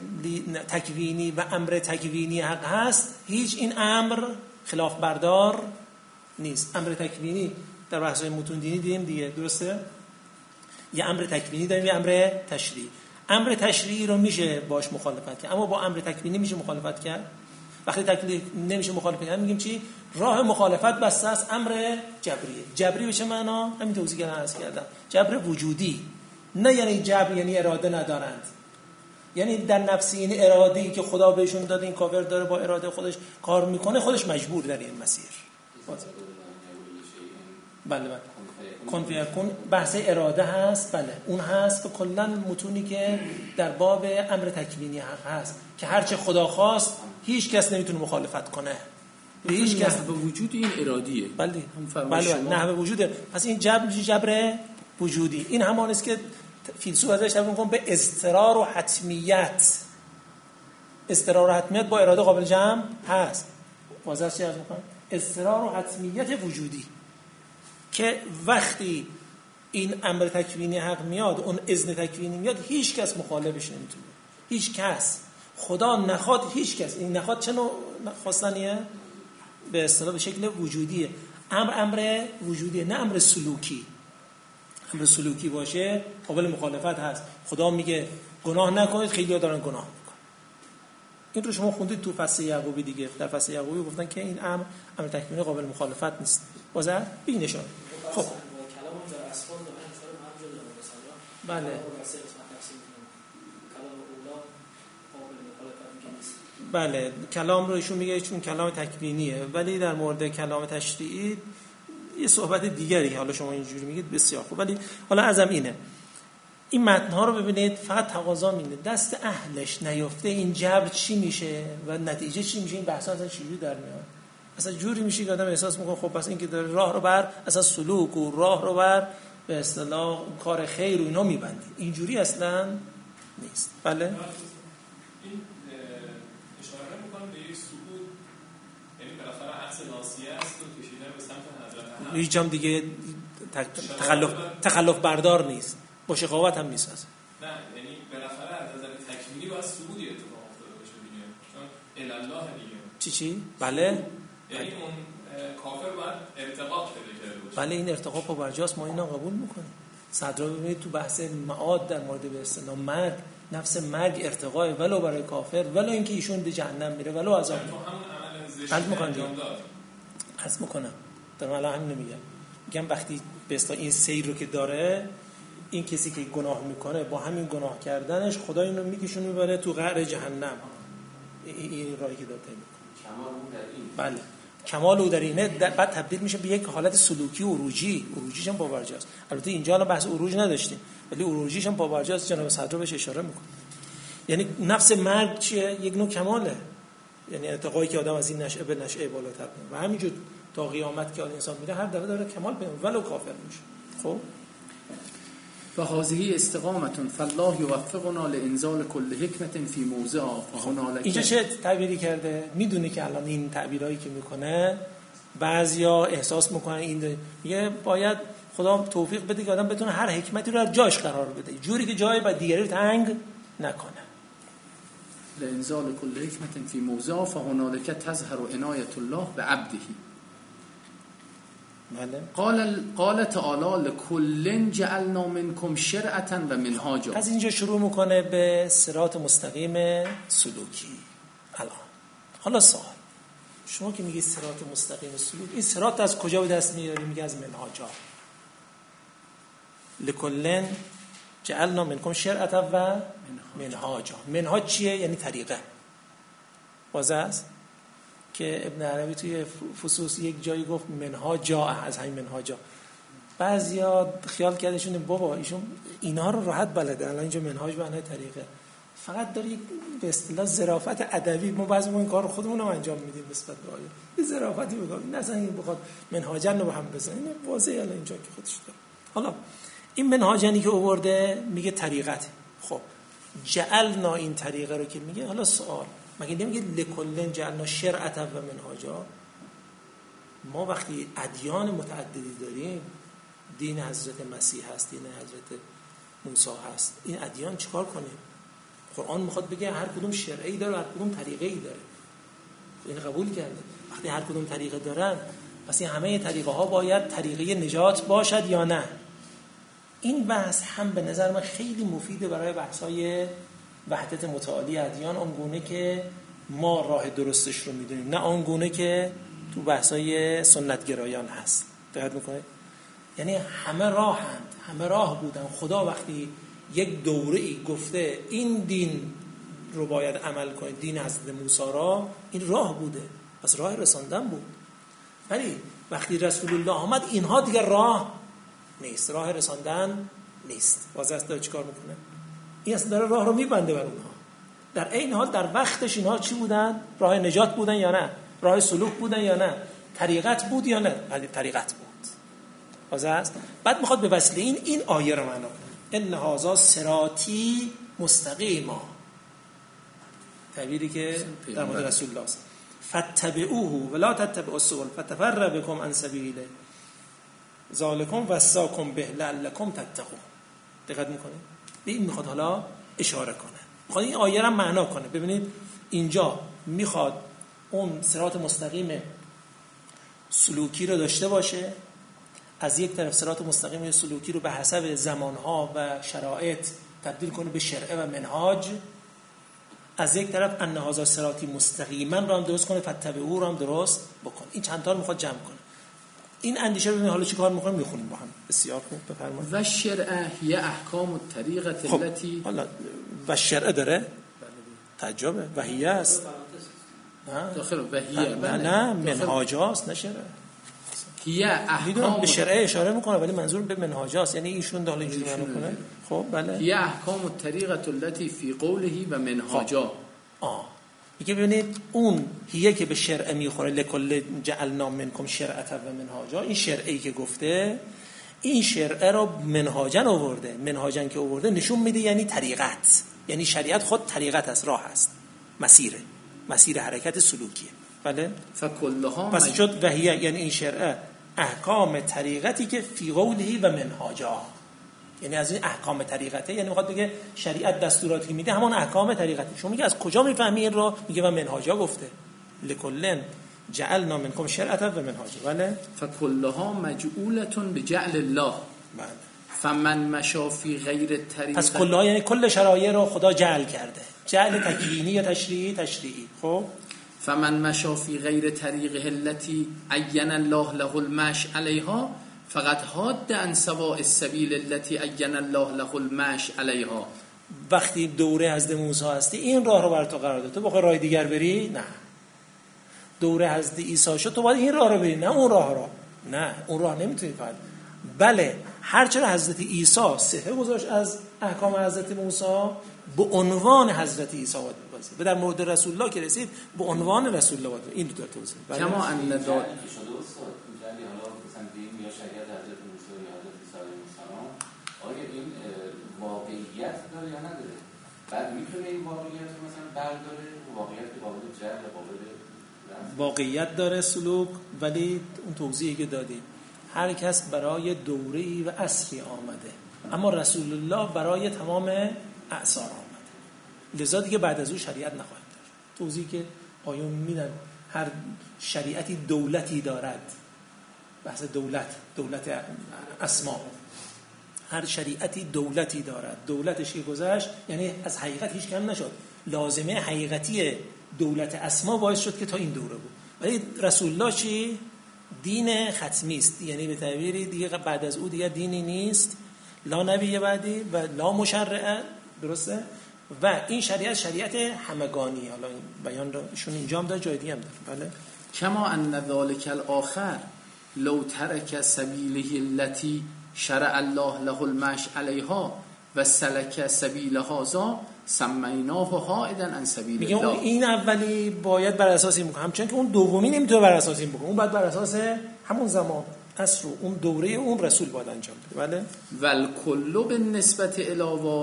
تکوینی و امر تکوینی حق هست، هیچ این امر خلاف بردار نیست. امر تکوینی در بحث‌های متون دینی دیدیم دیگه، درسته؟ یه امر تکوینی داریم، یه امر تشریعی. امر تشریعی رو میشه باش مخالفت کرد، اما با امر تکوینی میشه مخالفت کرد. وقتی تکوینی نمیشه مخالفت کرد میگیم چی؟ راه مخالفت بسته است امر جبریه. جبری به چه معنا؟ همین توضیح که عرض کردم، جبر وجودی، نه یعنی جبر یعنی اراده ندارند، یعنی در نفس این اراده‌ای که خدا بهشون داده این کافر داره با اراده خودش کار میکنه، خودش مجبور در این مسیر. بله کن فیکون بحث اراده هست. بله اون هست. و کلا متونی که در باب امر تکوینی حق هست که هرچه خدا خواست هیچ کس نمیتونه مخالفت کنه، به هیچ کس. به وجود این ارادیه. بله نحوه وجوده. پس این جبر وجودی، این همان است که فیلسوف ازش تعبیر می‌کنه به اضطرار و حتمیت. اضطرار و حتمیت با اراده قابل جمع هست. واضحه چی عرض می‌کنم؟ اضطرار و حتمیت وجودی که وقتی این امر تکوینی حق میاد، اون اذن تکوینی میاد، هیچ کس مخالفش نمیتونه. هیچ کس. خدا نخواد هیچ کس. این نخواد چه نوع خواستنیه؟ به اصطلاح به شکل وجودیه. امر وجودیه، نه امر سلوکی. امر سلوکی باشه قابل مخالفت هست. خدا میگه گناه نکنید، خیلی‌ها دارن گناه میکنن. این رو شما خوندید تو فصل یعقوبی دیگه. در فصل یعقوبی گفتن که این امر تکوینی قابل مخالفت نیست. بازم بینشون. خب کلام در اسفال به مثال منظور مثلا بله کلام اولا قابل مخالفت نیست. بله کلام رو ایشون میگه چون کلام تکوینیه، ولی در مورد کلام تشریعی یه صحبت دیگری، حالا شما اینجوری میگید بسیار خوب، ولی حالا ازم اینه این متن‌ها رو ببینید فقط تقاضا میده دست اهلش نیفته این جبر چی میشه و نتیجه چی میشه، این بحثا اصلا چجوری در میاد، اصلا جوری میشه که آدم احساس میکنه خب پس این که داره راه رو بر اصلا سلوک و راه رو بر به اصطلاح کار خیر و اینا میبندی، اینجوری اصلا نیست. بله این اشاره میکنم به یک صعود، یعنی بالاخره عکس ناصیه است و کشیدن به سمت حضرت احمد، هیچ هم دیگه تخلف بردار نیست، با شقاوت هم نیست اصلا. نه یعنی بالاخره از نظر تکوینی باید صعودی اتفاق افتاده باشه دیگه، چون الاله دیگه چی؟ بله یعنی اون کافر باید ارتقا پیدا کرده باشه. بله این ارتقا پابرجاست، ما اینا قبول میکنیم. صدرا ببینید تو بحث معاد در مورد به اصطلاح مرگ، نفس مرگ ارتقای ولو برای کافر، ولو اینکه ایشون به جهنم میره، ولو عذاب تو همون عمل زشت حس میکنم دارم الان همین میگم وقتی به اصطلاح این سیر رو که داره، این کسی که گناه میکنه با همین گناه کردنش خدا اینو میکشونه میبره تو قعر جهنم، این راهی که داره میکنه کمال اون در این. بله کمال او در اینه، بعد تبدیل میشه به یک حالت سلوکی عروجیش هم پابرجاست. البته اینجا الان بحث عروج نداشتیم، ولی عروجیش هم پابرجاست، جناب صدر بهش اشاره میکنه. یعنی نفس مرگ چیه؟ یک نوع کماله، یعنی ارتقایی که آدم از این نشأه به نشأه بالاتر میره و همینجور تا قیامت که انسان میره هر دفعه داره کمال پیدا ولو کافر میشه. خب و هذه استقامة فالله يوفقنا لانزال كل حکمت فی موضع هنالک. اینجا چه تعبیری کرده؟ میدونی که الان این تعبیرایی که میکنه بعضیا احساس میکنن این میگه باید خدا توفیق بده که آدم بتونه هر حکمتی رو در جاش قرار بده، جوری که جای بعد دیگری رو تنگ نکنه. لانزال كل حکمت فی موضع فهنالک تظهر عنایت الله بعبده. بله. قال تعالی لکل جعلنا منکم شرعة و منهاجا. از اینجا شروع میکنه به صراط مستقیم سلوکی. حالا سوال، شما که میگی صراط مستقیم سلوک، این صراط از کجا به دست میاری؟ میگه از منهاجا. لکل جعلنا منکم شرعة و منهاجا. منهاج چیه؟ یعنی طریقه. واضح است که ابن عربی توی فصوص یک جایی گفت منهاجا، از همین منهاجا. بعضیا خیال کردشون بابا ایشون اینا رو راحت بلده، الان اینجا منهاج به معنای طریقه، فقط داره به اصطلاح ظرافت ادبی، ما بعضی این کار رو خودمون هم انجام میدیم نسبت به آیه، یه ظرافتی میگم نه اصلا این بخواد منهاجن رو به هم بزنه، این واضحه الان اینجا که خودش داره. حالا این منهاجنی که آورده میگه طریقت. خب جعلنا این طریقه رو که میگه، حالا سوال، مگه نمیگه لکلن جعلنا شرعة و منهاجا؟ ما وقتی ادیان متعددی داریم، دین حضرت مسیح هست، دین حضرت موسی هست، این ادیان چیکار کنیم؟ قرآن میخواد بگه هر کدوم شرعی داره، هر کدوم طریقه‌ای داره. این قبول کرده. وقتی هر کدوم طریقه دارن، پس این همه طریقه ها باید طریقه نجات باشد یا نه؟ این بحث هم به نظر من خیلی مفیده برای بحث‌های وحدت متعالی ادیان، آنگونه که ما راه درستش رو میدونیم، نه آنگونه که تو بحث‌های سنت گرایان هست. دقت میکنید؟ یعنی همه راه بودن. خدا وقتی یک دوره‌ای گفته این دین رو باید عمل کنید، دین حضرت موسی را، این راه بوده، پس راه رساندن بود. ولی وقتی رسول الله آمد، اینها دیگه راه نیست، راه رساندن نیست. واضح است داره چیکار میکنه؟ این اصلا داره راه رو میبنده بر اونها. در این حال در وقتش اینها چی بودن؟ راه نجات بودن یا نه؟ راه سلوک بودن یا نه؟ طریقت بود یا نه؟ ولی طریقت بود. واضح است. بعد میخواد به وسیله این آیه رو معنا کنه. ان هذا صراطی مستقیما، تعبیری که در مورد رسول الله است. فتبعوه ولا تتبعوا السبل فتفرق بكم عن سبیله ذالکم وصاکم به لعلکم تتقون. دقت میکنه؟ به این میخواد حالا اشاره کنه، میخواد این آیه رو معنا کنه. ببینید اینجا میخواد اون صراط مستقیم سلوکی رو داشته باشه، از یک طرف صراط مستقیم سلوکی رو به حسب زمانها و شرایط تبدیل کنه به شرعه و منهاج، از یک طرف ان هذا صراطی مستقیما رو هم درست کنه، فتبعوه رو هم درست بکنه. این چند تا رو میخواد جمع کنه. این اندیشه رو ببینید حالا چی کار میکنیم، میخونیم با هم. بسیار خوب، بفرمایید. و شرع هی احکام الطریقه التي، حالا و شرع داره تعجبه وحیه است. داخل وحیه نه منهاجاست نه شرعه. هیه میدونم به شرعه اشاره میکنه ولی منظور به منهاجاست، یعنی ایشون داخل اینجوری معنا کنه. خب بله هیه احکام الطریقه التي فی قوله و منهاجا. میگه ببینید اون هیه که به شرعه میخوره، لکل جعلنا منکم شرعه و منهاجا، این شرعه‌ای که گفته این شرعه رو منهاجن آورده. منهاجن که آورده نشون میده یعنی طریقت، یعنی شریعت خود طریقت است، راه است، مسیر حرکت سلوکیه. بله فکلها پس شد وحیه، یعنی این شرعه احکام طریقتی که فی قوله و منهاجا، یعنی از این احکام طریقته، یعنی میخواد بگه شریعت دستوراتی که میده همون احکام طریقته. شما میگه از کجا میفهمی این رو؟ میگه و منهاجا گفته لکلن جعلنا منکم شرعه و منهاجا. بله فکلها مجعوله بجعل الله. بله فمن مشى فی غیر الطریقه، پس کلها یعنی کل شرایع رو خدا جعل کرده، جعل تکوینی یا تشریعی. خب فمن مشى فی غیر طریقه التي عین الله له المشي علیها فقط حاد عن سواء السبیل التي عین الله له المشي علیها. وقتی دوره حضرت موسی هستی این راه رو بر تو قرار داد، تو بخوای راه دیگر بری نه. دوره حضرت عیسی شد تو باید این راه رو بری، نه اون راه رو. نه اون راه نمیتونی فقط. بله هرچرا حضرت عیسی صحه گذاشت از احکام حضرت موسی به عنوان حضرت عیسی باید بازه، به در مورد رسول الله که رسید به عنوان رسول الله باید این دو تا توضیح. کما ان داد شده استاد میگن حالا مثلا دین یا شریعت حضرت موسی یا حضرت عیسی علیه السلام آیا این واقعیت داره یا نداره؟ بعد میتونه این واقعیت رو مثلا برداره، واقعیت که قابل جعل قابل واقعیت داره سلوک، ولی اون توضیحی که دادی هر کس برای دوره‌ای و عصری آمده، اما رسول الله برای تمام اعصار آمده، لذا دیگه بعد از او شریعت نخواهد داشت. توضیحی که آیون میدن هر شریعتی دولتی دارد، بحث دولت اسما، هر شریعتی دولتی دارد، دولتش که گذشت یعنی از حقیقت هیچ کم نشد، لازمه حقیقتی دولت اسما باعث شد که تا این دوره بود. ولی رسول الله چی؟ دین ختمی است، یعنی به تعبیری دیگه بعد از او دیگه دینی نیست، لا نبی بعدی و لا مشرع، درسته؟ و این شریعت همگانی. حالا این بیان رو ایشون اینجا هم داره، جای دیگه هم داره. بله کما ان ذلک الاخر لو ترک سبیله التي شرع الله له المشي علیها و سلک سبیل هذا سمیناه حائدا عن سبیل الله. میگه این اولی باید بر اساس این بکنه، همچنین که اون دومی نمیتونه بر اساس این بکنه، اون باید بر اساس همون زمان عصر و اون دوره اون رسول باید انجام بده. بله والکل بالنسبه الی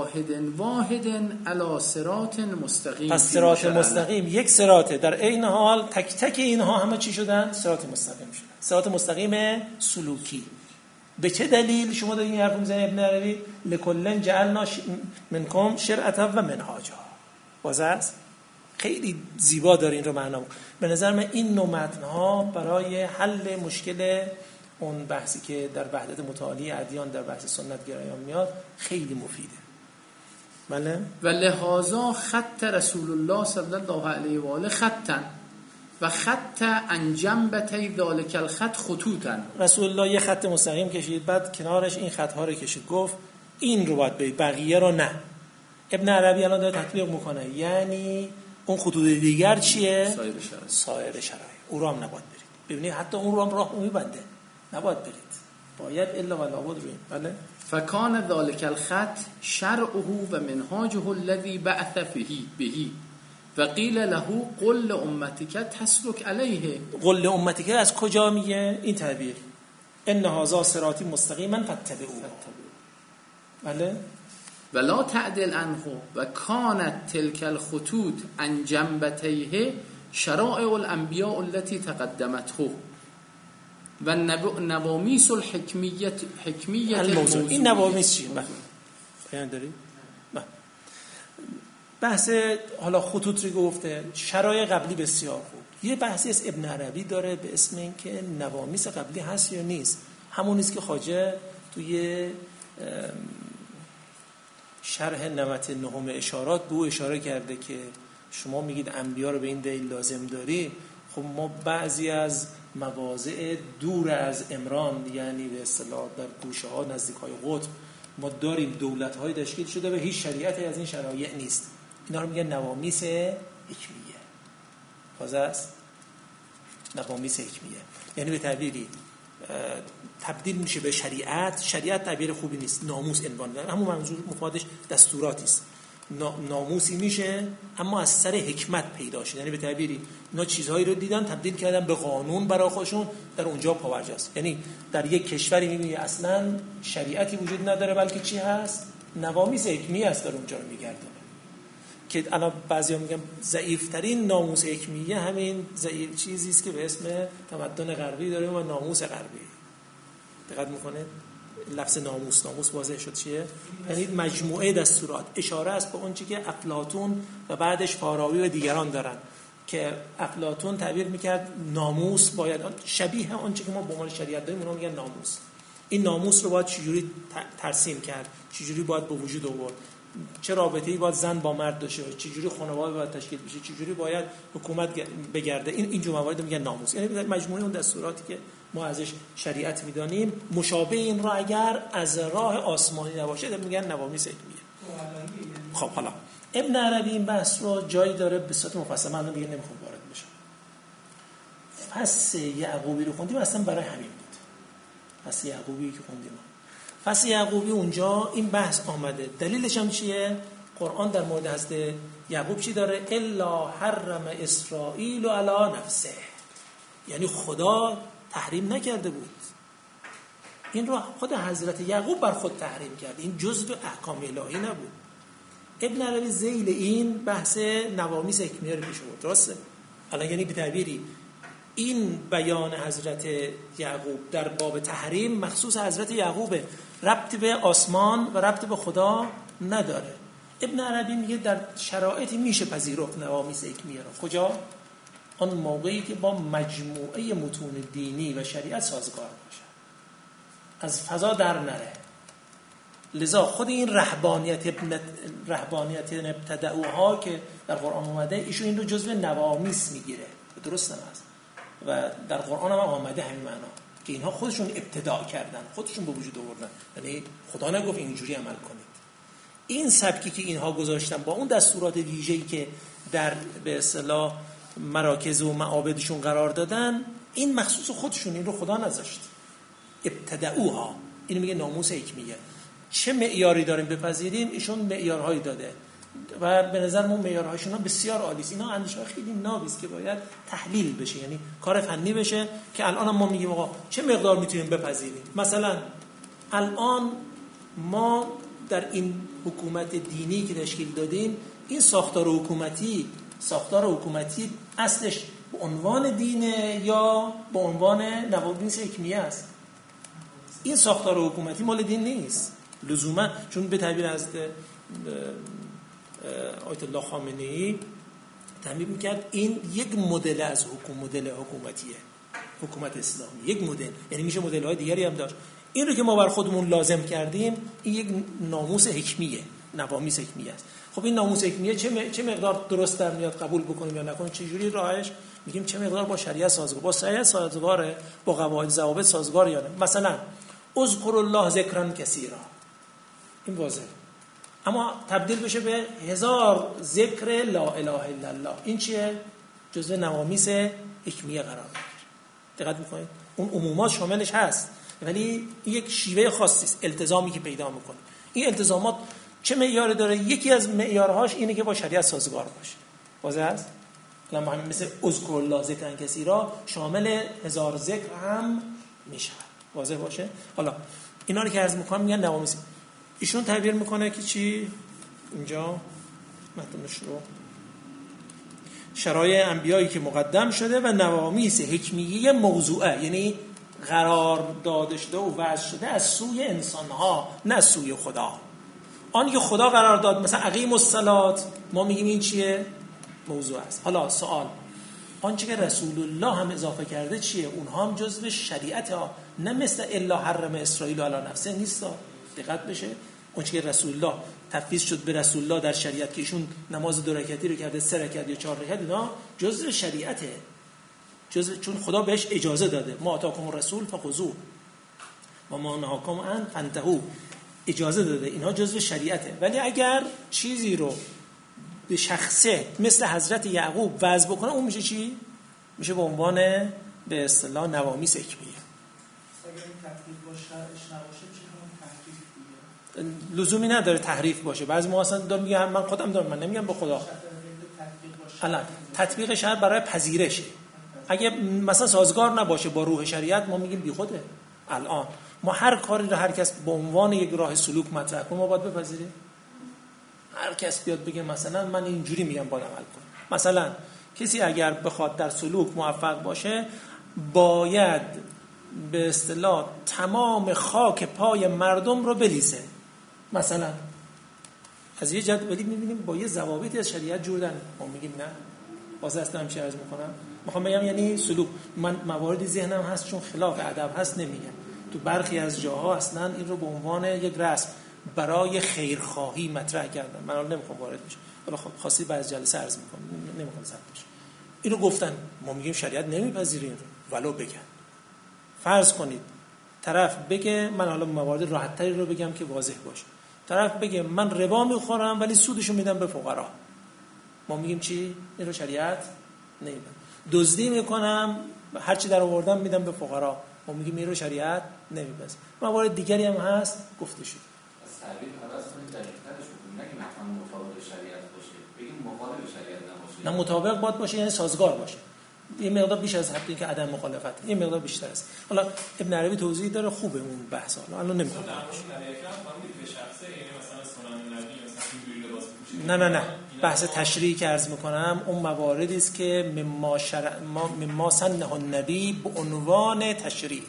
واحد علی صراط مستقیم. پس صراط مستقیم یک صراطه، در عین حال تک تک اینها همه چی شدن؟ صراط مستقیم شدن، صراط مستقیم سلوکی. به چه دلیل شما دارین این حرف میزنید ابن عربی؟ لکلن جعلنا منکم شرعه و منهاجا. باز است خیلی زیبا داره این رو معنا. به نظر من این نوع متن‌ها برای حل مشکل اون بحثی که در وحدت متعالی ادیان در بحث سنت گرایان میاد خیلی مفیده. بله و لهذا خط رسول الله صلی الله علیه و آله خطا و خط عن جنبتي ذلك الخط خطوطا. رسول الله یه خط مستقیم کشید، بعد کنارش این خط‌ها رو کشید، گفت این رو باید برید، بقیه رو نه. ابن عربی الان داره تطبیق میکنه، یعنی اون خطوط دیگر چیه؟ سایر شرایع. او رو هم نباید برید. ببینید حتی اون رو هم راه میبنده، نباید برید، باید الا و لابد رویم. بله فکان ذلك الخط شرعه و منهاجه الذي بعث به و قیل له قل امتک تسلک علیه. قل امتک از کجا میگه این تعبیر؟ ان هذا صراطی مستقیما فاتبعوه. بله ولا تعدل عنه و کانت تلك الخطوط عن جنبتیه شرائع الانبیاء التي تقدمته و نوامیس الحکمیت الموضوع. این نوامیس چیه؟ بیان دارید؟ بحث حالا خطوط رو گفته، شرایع قبلی بسیار خوب. یه بحثی از ابن عربی داره به اسم این که نوامیس قبلی هست یا نیست. همونیست که خواجه توی شرح 99 اشارات به او اشاره کرده که شما میگید انبیا رو به این دلیل لازم داری، خب ما بعضی از مواضع دور از عمران، یعنی به اصطلاح در گوشه ها نزدیک های قطب، ما داریم دولت های تشکیل شده و هیچ شریعتی از این شرایع نیست. اینا رو میگن نوامیس حکمیه. واضح است؟ نوامیس حکمیه یعنی به تعبیری تبدیل میشه به شریعت. شریعت تعبیر خوبی نیست، ناموس عنوان داره، همون منظور مفادش دستوراتی است. ناموسی میشه اما از سر حکمت پیدا شد، یعنی به تعبیری اینا چیزهایی رو دیدن تبدیل کردن به قانون برای خودشون، در اونجا پاورجاست. یعنی در یک کشوری میبینی اصلا شریعتی وجود نداره بلکه چی هست؟ نوامیس حکمی است در اونجا رو میگردونه. که الان بعضیا میگن ضعیف‌ترین ناموس حکمیه همین ضعیف چیزی است که به اسم تمدن غربی داره و ناموس غربی. دقت میکنه لفظ ناموس واضح شد چیه؟ یعنی مجموعه دستورات، اشاره است به اون چیزی که افلاطون و بعدش فارابی و دیگران دارن که افلاطون تعبیر میکرد ناموس باید شبیه اون چیزی که ما به عنوان شریعت داریم اونها میگن ناموس. این ناموس رو باید چجوری ترسیم کرد، چجوری باید به وجود آورد، چه رابطه‌ای باید زن با مرد داشته باشه، چجوری خانواده باید تشکیل بشه، چجوری باید حکومت بگرده. این جو موارد میگن ناموس، یعنی مجموعه اون دستوراتی که ما ازش شریعت میدانیم. مشابه این را اگر از راه آسمانی نباشه میگن نوامیس حکمیه. خب حالا ابن عربی این بحث رو جایی داره به صورت مفصل، من دیگه نمیخوام وارد بشم. فصل یعقوبی رو خوندیم اصلا برای همین بود. فصل یعقوبی که خوندیم، فصل یعقوبی اونجا این بحث آمده. دلیلش هم چیه؟ قرآن در مورد حضرت یعقوب چی داره؟ الا حرم اسرائیل علی نفسه، یعنی خدا تحریم نکرده بود، این رو خود حضرت یعقوب بر خود تحریم کرد، این جزء احکام الهی نبود. ابن عربی ذیل این بحث نوامیس حکمیه رو پیش آورد. درسته؟ الان یعنی به تعبیری این بیان حضرت یعقوب در باب تحریم مخصوص حضرت یعقوبه، ربط به آسمان و ربط به خدا نداره. ابن عربی میگه در شرایطی میشه پذیرفت نوامیس حکمیه رو. کجا؟ آن موقعی که با مجموعه متون دینی و شریعت سازگار باشه، از فضا در نره. لذا خود این رهبانیت ابتدعوها که در قرآن اومده ایشون این رو جزو نوامیس میگیره. درست هست و در قرآن هم آمده همین معنا که اینها خودشون ابتداع کردن، خودشون به وجود آوردن، یعنی خدا نگفت اینجوری عمل کنید. این سبکی که اینها گذاشتن با اون دستورات ویژه‌ای که در به اصطلاح مراکز و معابدشون قرار دادن، این مخصوص خودشون، این رو خدا نذاشت. ابتدعوها، اینو میگه ناموس حکمیه. چه معیاری داریم بپذیریم؟ ایشون معیارهایی داده و به نظر من معیارهاشون بسیار عالی است. اینا اندیشه خیلی نابی است که باید تحلیل بشه، یعنی کار فنی بشه که الان ما میگیم آقا چه مقدار میتونیم بپذیریم. مثلا الان ما در این حکومت دینی که تشکیل دادیم، این ساختار حکومتی اصلش به عنوان دینه یا به عنوان نوامیس حکمیه است؟ این ساختار حکومتی مال دین نیست لزوما، چون به تعبیر از آیت الله خامنه‌ای تعبیر میکرد این یک مدل از مدل حکومتیه، حکومت اسلامی یک مدل، یعنی میشه مدل‌های دیگری هم داشت. این رو که ما بر خودمون لازم کردیم، این یک ناموس حکمیه، نوامیس حکمیه است. خب این ناموس حکمیه چه مقدار درست در میاد قبول بکنیم یا نکنیم؟ چه جوری راهش؟ میگیم چه مقدار با شریعت سازگار، با شریعت سازگاره، با قواعد ضوابط سازگار یا نه. مثلا اذکر الله ذکرا کثیرا، این واضحه، اما تبدیل بشه به 1000 ذکر لا اله الا الله، این چیه؟ جزء نوامیس حکمیه قرار میگیره. دقت میکنید؟ اون عمومات شاملش هست ولی یک شیوه خاصی است، التزامی که پیدا میکنه. این التزامات چه معیاری داره؟ یکی از معیارهاش اینه که با شریعت سازگار باشه. واضح است؟ الان همین مثل اذکر الله ذکرا کثیرا شامل 1000 ذکر هم میشه. واضح باشه؟ حالا اینا رو که عرض میکنم میگن نوامیس. ایشون تعبیر میکنه که چی؟ اینجا متنش رو شرایع انبیایی که مقدم شده و نوامیس حکمیه موضوعه، یعنی قرار داده شده و وضع شده از سوی انسانها نه از سوی خدا. آن که خدا قرار داد، مثلا اقیم الصلات، ما میگیم این چیه؟ موضوع است. حالا سوال، آنچه که رسول الله هم اضافه کرده چیه؟ اونها هم جزء شریعت ها، نه مثل الا حرم اسرائیل علی نفسه نیست. دقت بشه، اونچه که رسول الله تفویض شد به رسول الله در شریعت که ایشون نماز 2 رکعتی رو کرده 3 رکعت یا 4 رکعت، اینا جزء شریعته، چون خدا بهش اجازه داده. ما آتاکم الرسول فخذوه و ما نهاکم عنه فانتهوا، اجازه داده، اینها جزء شریعته. ولی اگر چیزی رو به شخصه مثل حضرت یعقوب وضع بکنه، اون میشه چی؟ میشه به عنوان به اصطلاح نوامیس حکمیه. اگر این تحقیق با شرعش نباشه چه همون تحقیق دیگه؟ لزومی نداره تحریف باشه. بعضی ما اصلا دارم میگم من خودم دارم، من نمیگم به خدا. الان تطبیق شرع برای پذیرشه. اگه مثلا سازگار نباشه با روح شریعت ما میگیم بیخوده. الان ما هر کاری رو هر کس به عنوان یک راه سلوک مطرح کنه ما باید بپذیریم. هر کس بیاد بگه مثلا من اینجوری میگم باید عمل کنم. مثلا کسی اگر بخواد در سلوک موفق باشه باید به اصطلاح تمام خاک پای مردم رو بلیسه. مثلا از یه جدولی میبینیم با یه ضوابطی از شریعت جوردن، ما میگیم نه. واسه اصلا چی عرض میکنم؟ میخوام بگم یعنی سلوک، من مواردی ذهنم هست چون خلاف ادب هست نمیگم. تو برخی از جاها اصلا این رو به عنوان یک رسم برای خیرخواهی مطرح کردن. من الان نمیخوام وارد بشم. حالا خاصی بعضی جلسه عرض میکنم، نمیخوام زرد بشم. اینو گفتن، ما میگیم شریعت نمیپذیره این رو، ولو بگن. فرض کنید طرف بگه، من حالا موارد راحت تری رو بگم که واضح باشه. طرف بگه من ربا میخورم ولی سودشو میدم به فقرا. ما میگیم چی؟ این رو شریعت نمیپذیره. دزدی میکنم هر چی در آوردم میدم به فقرا. ما میگیم این رو شریعت نمیپذیره. موارد دیگری هم هست گفته شد. از تعریف عوض کنید دقیق‌ترش بکنید، نگیم مثلا مطابق شریعت باشه، بگیم مخالف شریعت نباشه. نه مطابق باید باشه یعنی سازگار باشه. یه مقدار بیش از حدی که عدم مخالفت، یه مقدار بیشتر است. حالا ابن عربی توضیح داره خوبه اون بحث. الان نمیخوام. نه بحث تشریعی که عرض میکنم اون مواردی است که مما سنه النبی به عنوان تشریع.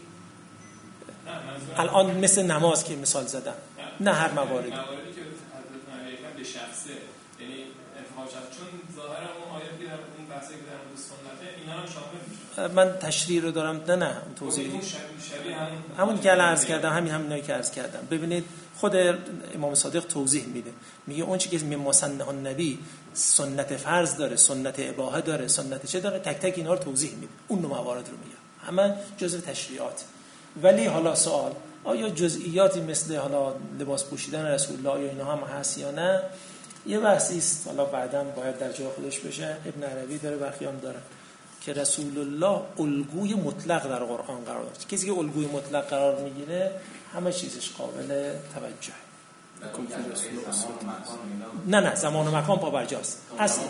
الان مثل نماز که مثال زدم، نه هر موردی. مواردی که حضرت علی به شخصه یعنی انتخاب شد، چون ظاهرا اون آیاتی در اون بحثی که در مورد سنته اینا هم شامل میشه. من تشریع رو دارم نه توضیح همون که الان عرض کردم، همینایی که عرض کردم. ببینید خود امام صادق توضیح میده، میگه اون چیزی که مما سنه النبی سنت فرض داره، سنت اباحه داره، سنت چه داره، تک تک اینا رو توضیح میده. اون موارد رو میگه همه جزء تشریعات. ولی حالا سوال آیا جزئیاتی مثل حالا لباس پوشیدن رسول الله یا اینا هم هست یا نه، یه بحثی است، حالا بعداً باید در جای خودش بشه. ابن عربی داره برخی هم داره که رسول الله الگوی مطلق در قرآن قرار داره. کسی که الگوی مطلق قرار میگیره همه چیزش قابل توجهه. نه زمان و مکان پابرجاست اصلا.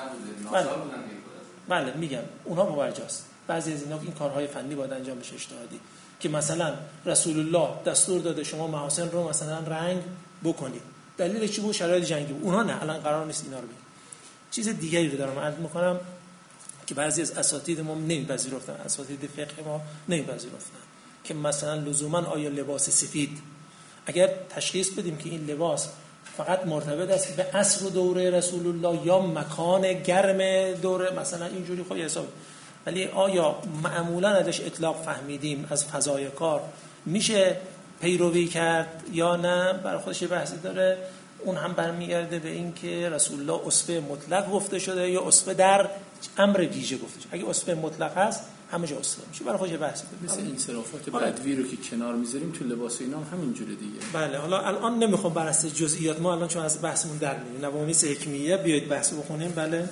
بله میگم اونها پابرجاست. بعضی از اینا این کارهای فنی باید انجام بشه اجتهادی، که مثلا رسول الله دستور داده شما محاسن رو مثلا رنگ بکنید، دلیلش چی بود؟ شرایط جنگی بود. اونها نه، الان قرار نیست اینا رو بگیم. چیز دیگری رو دارم عرض میکنم که بعضی از اساتید ما نمیپذیرفتن، اساتید فقه ما نمیپذیرفتن، که مثلا لزوما آیا لباس سفید اگر تشخیص بدیم که این لباس فقط مرتبط است به عصر و دوره رسول الله یا مکان گرم دوره مثلا اینجوری خود حساب، ولی آیا معمولا ازش اطلاق فهمیدیم از فضای کار میشه پیروی کرد یا نه؟ برای خودش بحثی داره. اون هم برمیگرده به این که رسول الله اسوه مطلق گفته شده یا اسوه در امر ویژه گفته شده. اگه اسوه مطلق هست همه جا اسوه میشه. برای خودش بحثی داره. مثل انصرافات بدوی رو که کنار میذاریم تو لباس اینا هم همینجوره دیگه. بله حالا الان نمیخوام بر اساس جزئیات، ما الان چون از بحثمون در میاد نوامیس حکمیه بیاید بحث بخونیم. بله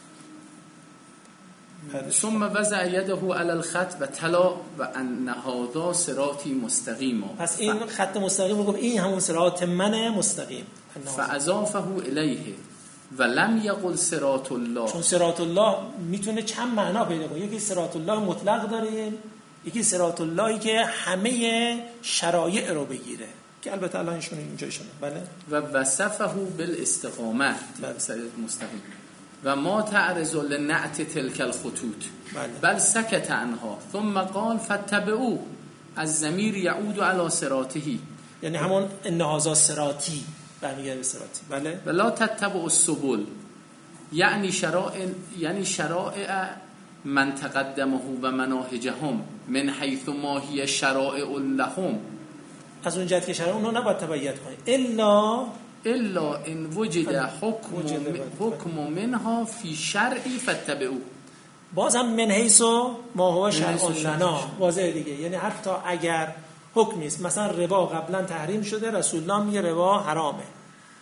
ثم وضع یده علی الخط و تلا و ان هذا صراطی مستقیم. پس این خط مستقیم رو گفت این همون صراط من مستقیم. فاضافه الیه و لم یقل صراط الله. چون صراط الله میتونه چند معنا پیدا کنه. یکی صراط الله مطلق داریم، یکی صراط اللهی که همه شرایع رو بگیره که البته الان ایشون اینجاشونه. بله و وصفه بالاستقامه مستقیم و ما تعرض لنعت تلك الخطوط بل سکت عنها ثم قال فاتبعوا از ضمیر یعود علی صراطه، یعنی همون ان هذا صراطی برمیگرده به صراطی. بله ولا تتبعوا السبل یعنی شرائع من تقدمه و مناهجهم من حیث ما هی شرائع لهم. از اون جهت که شرایع اونها نباید تبعیت کنید الا ان وجد حکم منها فی شرعی فاتبعوا. باز هم من حیث ما هو شرع لنا واضحه دیگه، یعنی حتی اگر حکمی است مثلا ربا قبلا تحریم شده رسول الله میگه ربا حرامه،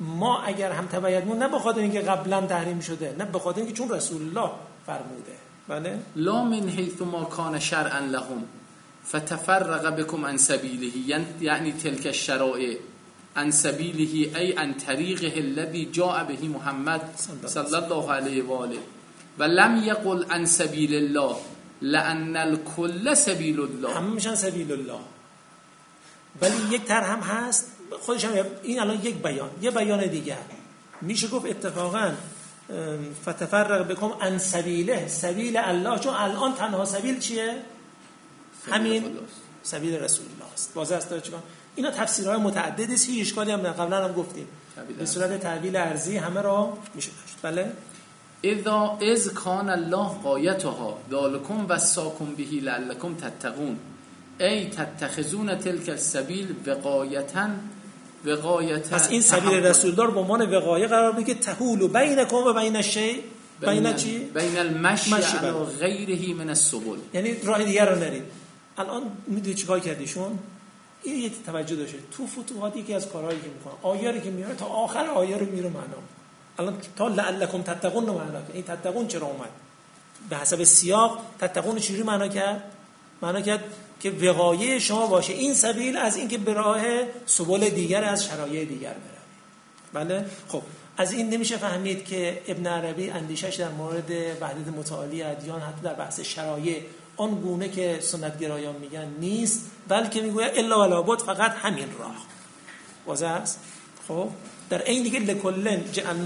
ما اگر هم تبعیت نه به خاطر اینکه قبلا تحریم شده، نه به خاطر اینکه چون رسول الله فرموده. بله. لا من حیث ما کان شرعا لهم فتفرق بكم عن سبیله، یعنی تلك الشرائع عن سبیله ای عن طریقه الذي جاء به محمد صلی الله علیه و آله و لم یقل عن سبیل الله لأن الكل سبیل الله. همه میشن سبیل الله، ولی یک تر هم هست خودش هم. این الان یک بیان، یه بیان دیگر میشه گفت اتفاقا فتفرق بکم عن سبیله، سبیل الله، چون الان تنها سبیل چیه؟ همین سبیل رسول الله است. واضح است چون اینا تفسیرهای متعددی است، هیچ اشکالی هم قبلا هم گفتیم به صورت تعبیل ارضی همه را میشه داشت. بله. اذا اذ کان الله غایتها ذالکم وصاکم به لعلکم تتقون ای تتخذون تلك السبیل وقایتا. پس این سبیل رسول الله رو به عنوان وقایه قرار بده که تحول بینکم و بین الشیء، بین چی؟ بین المشی علی غیره من السبل، یعنی راه دیگر رو نرید. الان میدونی چیکار کردیشون؟ این یه توجه داشته تو فتوحاتی که از کارهایی که میکنن، آیه که میاره تا آخر آیه رو میره معنا. الان تا لعلکم تتقون رو معنا کرد. این تتقون چرا اومد؟ به حسب سیاق تتقون چجوری معنا کرد؟ معنا کرد که وقایه شما باشه این سبیل از اینکه به راه سبل دیگر از شرایع دیگر بره. بله. خب از این نمیشه فهمید که ابن عربی اندیشش در مورد وحدت متعالی ادیان حتی در بحث شرایع آن گونه که سنت گرایان میگن نیست، بلکه میگوید الا ولا بد، فقط همین راه. واضح است. خب در این دیگه لکلن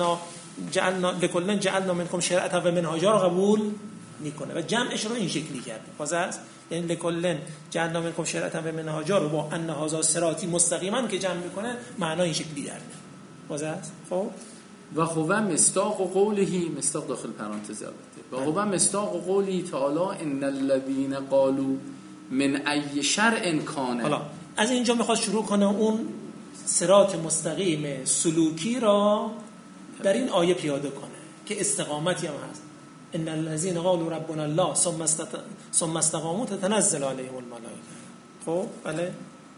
جعلنا منکم شرعتا و منهاجا رو قبول میکنه و جمعش رو این شکلی کرده. واضح است. یعنی لکلن جعلنا منکم شرعتا و منهاجا رو با ان هذا صراطی مستقیما که جمع میکنه معنا این شکلی داره. واضح است. خب و هو مصداق قوله، مصداق داخل پرانتز البته، و هو مصداق قوله تعالی ان الذين قالوا من ای شرع کان. حالا از اینجا میخواد شروع کنه اون صراط مستقیم سلوکی را در این آیه پیاده کنه که استقامتی هم هست. ان الذين قالوا ربنا الله ثم استقاموا تتنزل عليهم الملائکه. خب بله.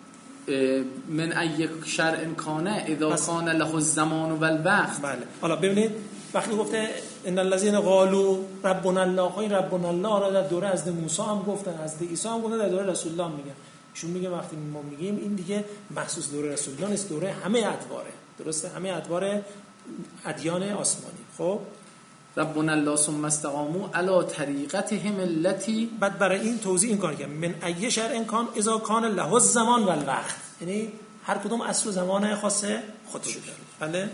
من ای شرع کانه اذا کان له الزمان و الوقت. بله. حالا ببینید وقتی گفته ان الذين قالوا ربنا الله، این ربنا الله را در دوره حضرت موسی هم گفتن، حضرت عیسی هم گفتن، در دوره رسول الله میگن. ایشون میگه وقتی ما میگیم این دیگه مخصوص دوره رسول الله نیست، دوره همه ادواره. درسته؟ همه ادوار ادیان آسمانی. خب ربنا الله ثم استقاموا علی طریقتهم التي، بعد برای این توضیح این کار کرد من ای شرع کان اذا کان له الزمان و الوقت، یعنی هر کدوم اصل و زمان خاص خودش داره. بله.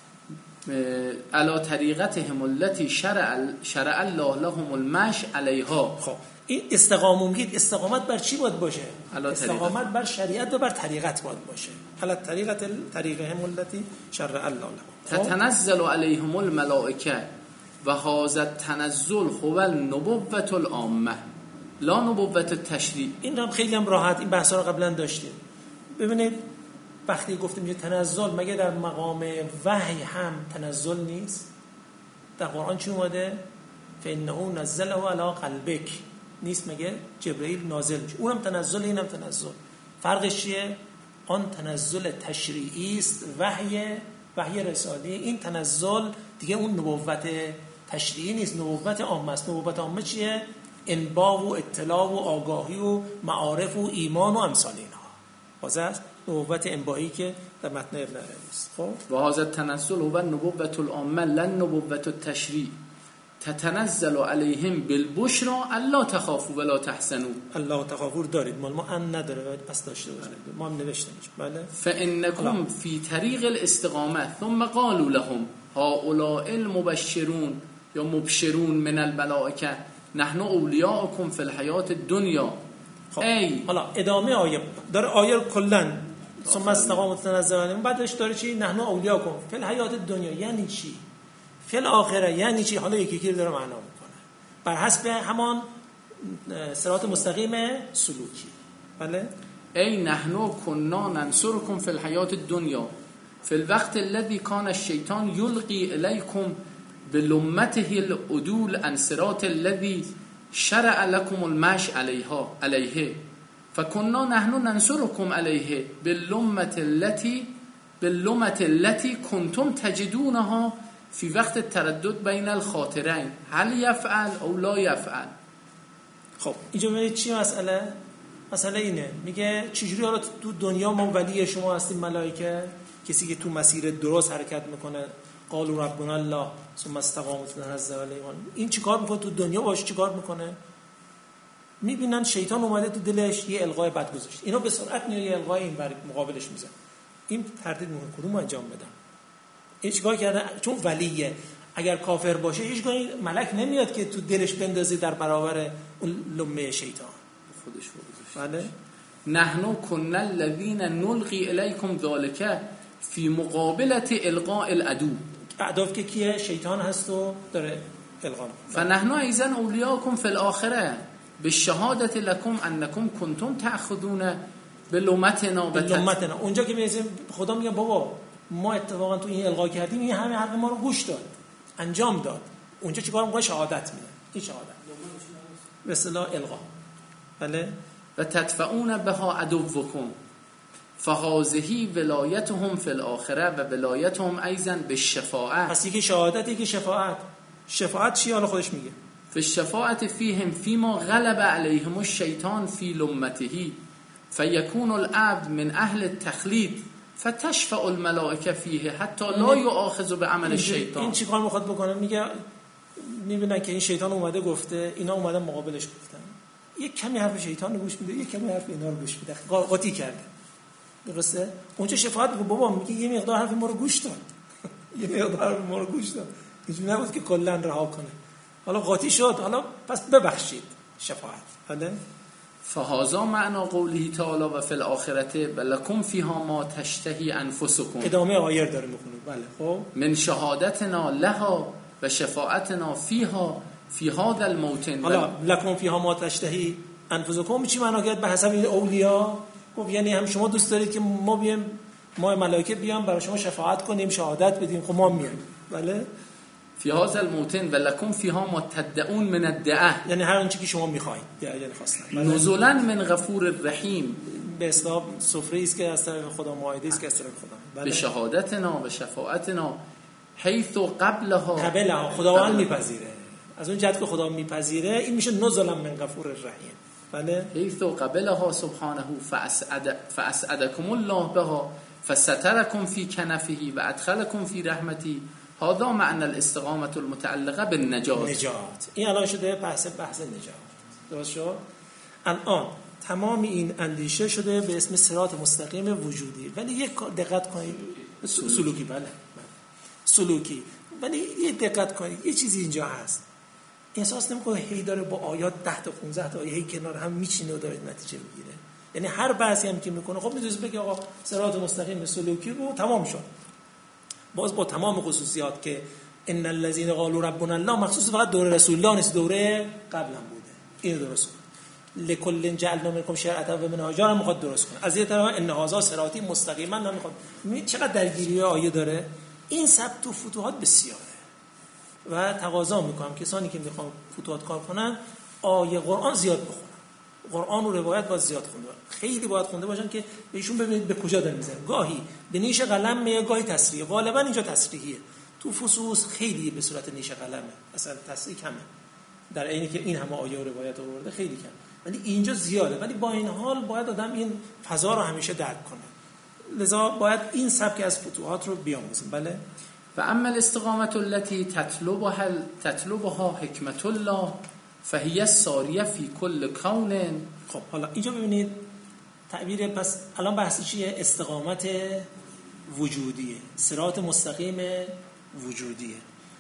علی طریقتهم التي شرع الله لهم المشي علیها. خب این استقامت بر چی باید باشه؟ استقامت بر شریعت و بر طریقت باید باشه. علی طریقهم التي شرع الله لهم. تتنزل علیهم الملائکه و هذا التنزل هو النبوة العامه لا نبوة التشریع. این هم خیلی هم راحت این بحثا رو قبلا داشتیم. ببینید وقتی گفتیم که تنزل، مگه در مقام وحی هم تنزل نیست؟ در قرآن چی اومده؟ فإنه نزله علی قلبک نیست؟ مگه جبرئیل نازل میشه؟ اونم تنزل، اینم تنزل. فرقش چیه؟ آن تنزل تشریعی است، وحی رسالی. این تنزل دیگه اون نبوت تشریعی نیست، نبوت عامه است. نبوت عامه چیه؟ انباء و اطلاع و آگاهی و معارف و ایمان و امثال اینها. واضح است؟ نبوت انبایی که در متن ابن عربی است. خب و هذا التنزل هو النبوة العامه لا نبوة التشریع تتنزل علیهم بالبشرى الا تخافوا ولا تحزنوا. الله تخافوا دارید، ما ان نداره پس داشته باشید. ما هم نوشتیم. بله. فانکم فی طریق الاستقامه ثم قالوا لهم هؤلاء المبشرون یا مبشرون من الملائکه نحن اولیاءکم فی الحیات الدنیا. ای حالا ادامه آیه داره، آیه کلا ثم استقاموا تنزل علیهم، بعدش داره چی؟ نحن اولیاءکم فی الحیات الدنیا یعنی چی؟ فی الاخره یعنی چی؟ حالا یکی داره معنا میکنه بر حسب همان صراط مستقیم سلوکی. بله. ای نحن كنا ننصركم في الحياة الدنيا في الوقت الذي كان الشيطان يلقي إليكم بلمته العدول عن صراط الذي شرع لكم المشي عليه فكنا نحن ننصركم عليه باللمة التي باللمة التي کنتم تجدونها فی وقت تردد بین الخاطرین هل یفعل او لا یفعل. خب اینجا ببینید چی مسئله اینه، میگه چجوری حالا تو دنیا ما ولی شما هستیم ملائکه، کسی که تو مسیر درست حرکت میکنه، قالوا ربنا الله ثم استقاموا تنزل علیهم، این چیکار میکنه تو دنیا، باش چیکار میکنه؟ میبینن شیطان اومده تو دلش یه القای بد گذاشت، اینا به سرعت میاد یه القای این بر مقابلش میزنه، این تردید میکنه کدومو انجام بدم. این چیکار کرده؟ چون ولیه، اگر کافر باشه هیچ گاهی ملک نمیاد که تو دلش بندازه در برابر اون لمه شیطان خودش گذاشت. بله. نحن كنا الذين نلقي الیکم ذلك فی مقابله القاء العدو. اهداف که کیه؟ شیطان هست و داره القا. فنحن ايضا اولیاءکم فی الاخره بالشهاده لكم انکم کنتم تأخذون بلمتنا. اونجا که میرسیم خدا میگه بابا ما اتفاقا تو این القا کردیم، این همه حرف ما رو گوش داد، انجام داد. اونجا چیکار میکنه؟ شهادت میده. این شهادت به اصطلاح القا. بله. و تدفعون بها عدوکم فهذه ولایتهم فی الاخره و ولایتهم ایضا بالشفاعه. پس یکی شهادتی که شفاعت چی؟ حالا خودش میگه فی الشفاعه فیهم فیما غلب علیهم الشیطان فی لمته فیکون العبد من اهل التخلید فتشفع الملائکه فیه حتی لا یؤاخذ بعمل الشیطان. این چیکار میخواد بکنه؟ میگه میبینن که این شیطان اومده گفته، اینا اومدن مقابلش گفتن، یک کمی حرف شیطان رو گوش میده، یک کمی حرف اینا رو گوش میده، قاطی کرده. درسته؟ اونجا شفاعت میگه بابا میگه یه مقدار حرف ما رو گوش داد یه مقدار حرف ما رو گوش داد، اینجوری نبود که کلا رها کنه، حالا قاطی شد، حالا پس ببخشید. شفاعت. بله. فهذا معنی قوله تعالی و فی الاخرته ولکم فیها ما تشتهی انفسکم. ادامه آیه داره میخونه. بله. خب من شهادتنا لها و شفاعتنا فیها فی هذا الموطن. حالا لکم فیها ما تشتهی انفسکم چی معنا کرد؟ به حسب این اولیاء گفت یعنی هم شما دوست دارید که ما بیایم، ما ملائکه بیان برای شما شفاعت کنیم، شهادت بدیم، خب ما میایم. بله. فی هذا الموطن ولکم فیها ما تدعون من الدعاء، یعنی هر آنچه که شما میخواید یعنی خواستن. نزلا من غفور الرحیم، به اصطلاح سفره است که از طرف خدا، مائده است که از طرف خدا. بله. به شهادتنا و شفاعتنا حیث قبلها خداوند میپذیره، از اون جهت که خدا میپذیره این میشه نزلا من غفور الرحیم. بله. حیث قبلها سبحانه فاسعدکم الله بها فسترکم فی کنفه و ادخلکم فی رحمتی. هذا معنی الاستقامت المتعلقه بالنجات. این الان شده بحث نجات. درست شد؟ الان تمام این اندیشه شده به اسم صراط مستقیم وجودی، ولی یک دقت کنید سلوکی. بله. سلوکی. ولی یه دقت کنید یه چیزی اینجا هست، احساس نمی‌کنه هی داره با آیات 10 تا 15 تا آیه هی کنار هم میچینه و داره نتیجه میگیره؟ یعنی هر بحثی هم که میکنه خب می‌دونید بگه آقا صراط مستقیم سلوکی رو تمام شد، باز با تمام خصوصیات که ان الذين قالوا ربنا الله مخصوص فقط دوره رسول الله نیست، دوره قبلا بوده. اینو درست کن. لکل جعلنا منکم شرعة و منهاجا رو میخواد درست کنه. از یه طرف ان هذا صراطی مستقیما نمیخواد. چقدر درگیری آیه داره. این سبک تو فتوحات بسیاره و تقاضا میکنم کسانی که میخوان فتوحات کار کنن آیه قرآن زیاد بخونن، قرآن و روایت باید زیاد خونده باشن، خیلی باید خونده باشن که بهشون ببینید به کجا داره میزنه. گاهی به نیش قلم میگه، گاهی تصریح، غالبا اینجا تصریحیه. تو فصوص خیلی به صورت نیش قلمه، اصلا تصریح کمه، در عینی که این همه آیه و روایت آورده خیلی کم، ولی اینجا زیاده. ولی با این حال باید آدم این فضا رو همیشه درک کنه، لذا باید این سبک از فتوحات رو بیاموزیم. بله. و اما الاستقامت التي تطلبها حکمت الله فهي الساریه فی کل کون. خب حالا اینجا ببینید تعبیر، پس الان بحث چیه؟ استقامت وجودیه، صراط مستقیم وجودیه.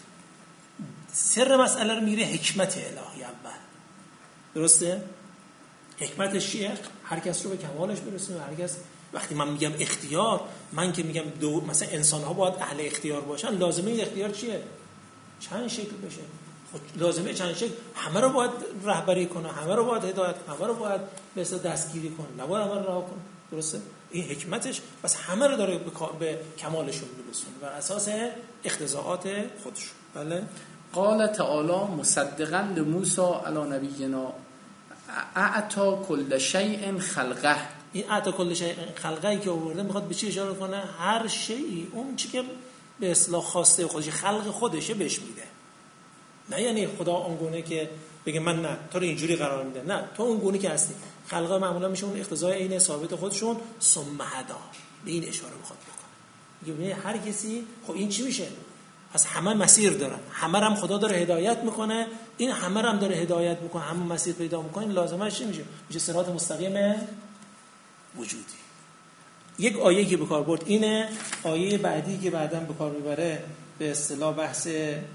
سر مسئله رو میره حکمت الهی اول. درسته؟ حکمتش چیه؟ هر کس رو به کمالش برسونه. هر کس، وقتی من میگم اختیار، من که میگم مثلا انسان ها باید اهل اختیار باشن، لازمه این اختیار چیه؟ چند شکل بشه. خب لازمه چند شکل، همه رو باید رهبری کنه، همه رو باید هدایت کنه، همه رو باید به اصطلاح دستگیری کنه، نباید همه رو رها کنه. درسته؟ این حکمتش بس همه رو داره به کمالشون برسونه بر اساس اقتضاعات خودش. بله. قال تعالی مصدقا لموسی علی نبینا اعطا کل شیء خلقه. این اعطا کل شیء خلقی که آورده میخواد به چی اشاره کنه؟ هر شیئی، اون چی که به اصطلاح خواسته خودش، خلق خودشه بهش میده. نه یعنی خدا اونگونه که بگه من نه تو رو اینجوری قرار میده، نه تو اونگونه که هستی. خلقا معمولا میشه اون اقتضای عین ثابت خودشون، ثم هدا، به این اشاره میخواد بکنه. میگه هر کسی، خب این چی میشه؟ پس همه مسیر دارن، همه هم خدا داره هدایت میکنه، این همه هم داره هدایت میکنه، همه مسیر پیدا میکنه. لازمش چی میشه؟ میشه صراط مستقیم وجودی. یک آیه که به کار برد اینه. آیه بعدی که بعداً به کار میبره به اصطلاح بحث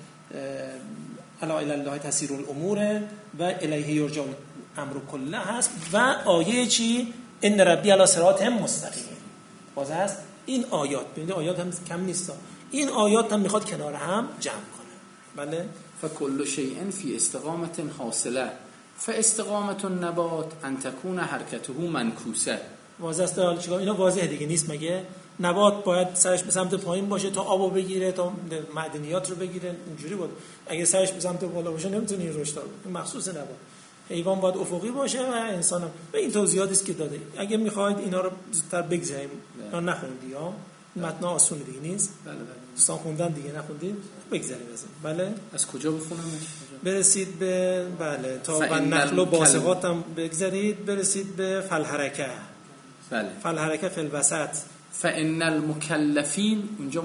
الا الی الله تسیر الامور و الیه یرجع الامر کله هست. و آیه چی؟ ان ربی علی صراط مستقیم. باز هست این آیات، ببینید آیات هم کم نیست، این آیات هم میخواد کنار هم جمع کنه. بله. فکل شیء فی استقامت حاصله فاستقامت النبات ان تكون حرکته منکوسه. واضحه است حالا چیکار؟ اینا واضحه دیگه نیست مگه؟ نبات باید سرش به سمت پایین باشه تا آبو بگیره، تا معدنیات رو بگیره، اینجوری بود. اگه سرش به سمت بالا باشه نمیتونه این رشد کنه. مخصوص نبات. حیوان باید افقی باشه و انسان هم. به این توضیحاتی است که داده. اگه میخواید اینا رو زودتر بگذاریم، اینا نخوندی ها، متن آسون دیگه نیست. بله. دوستان خوندن دیگه، نخوندید بگذاریم از این. بله. از کجا بخونم؟ برسید به بله تا نخل و باسقات هم بگذارید، برسید به فالحرکه. بله. فالحرکه فی الوسط. فان المکلفین، اونجا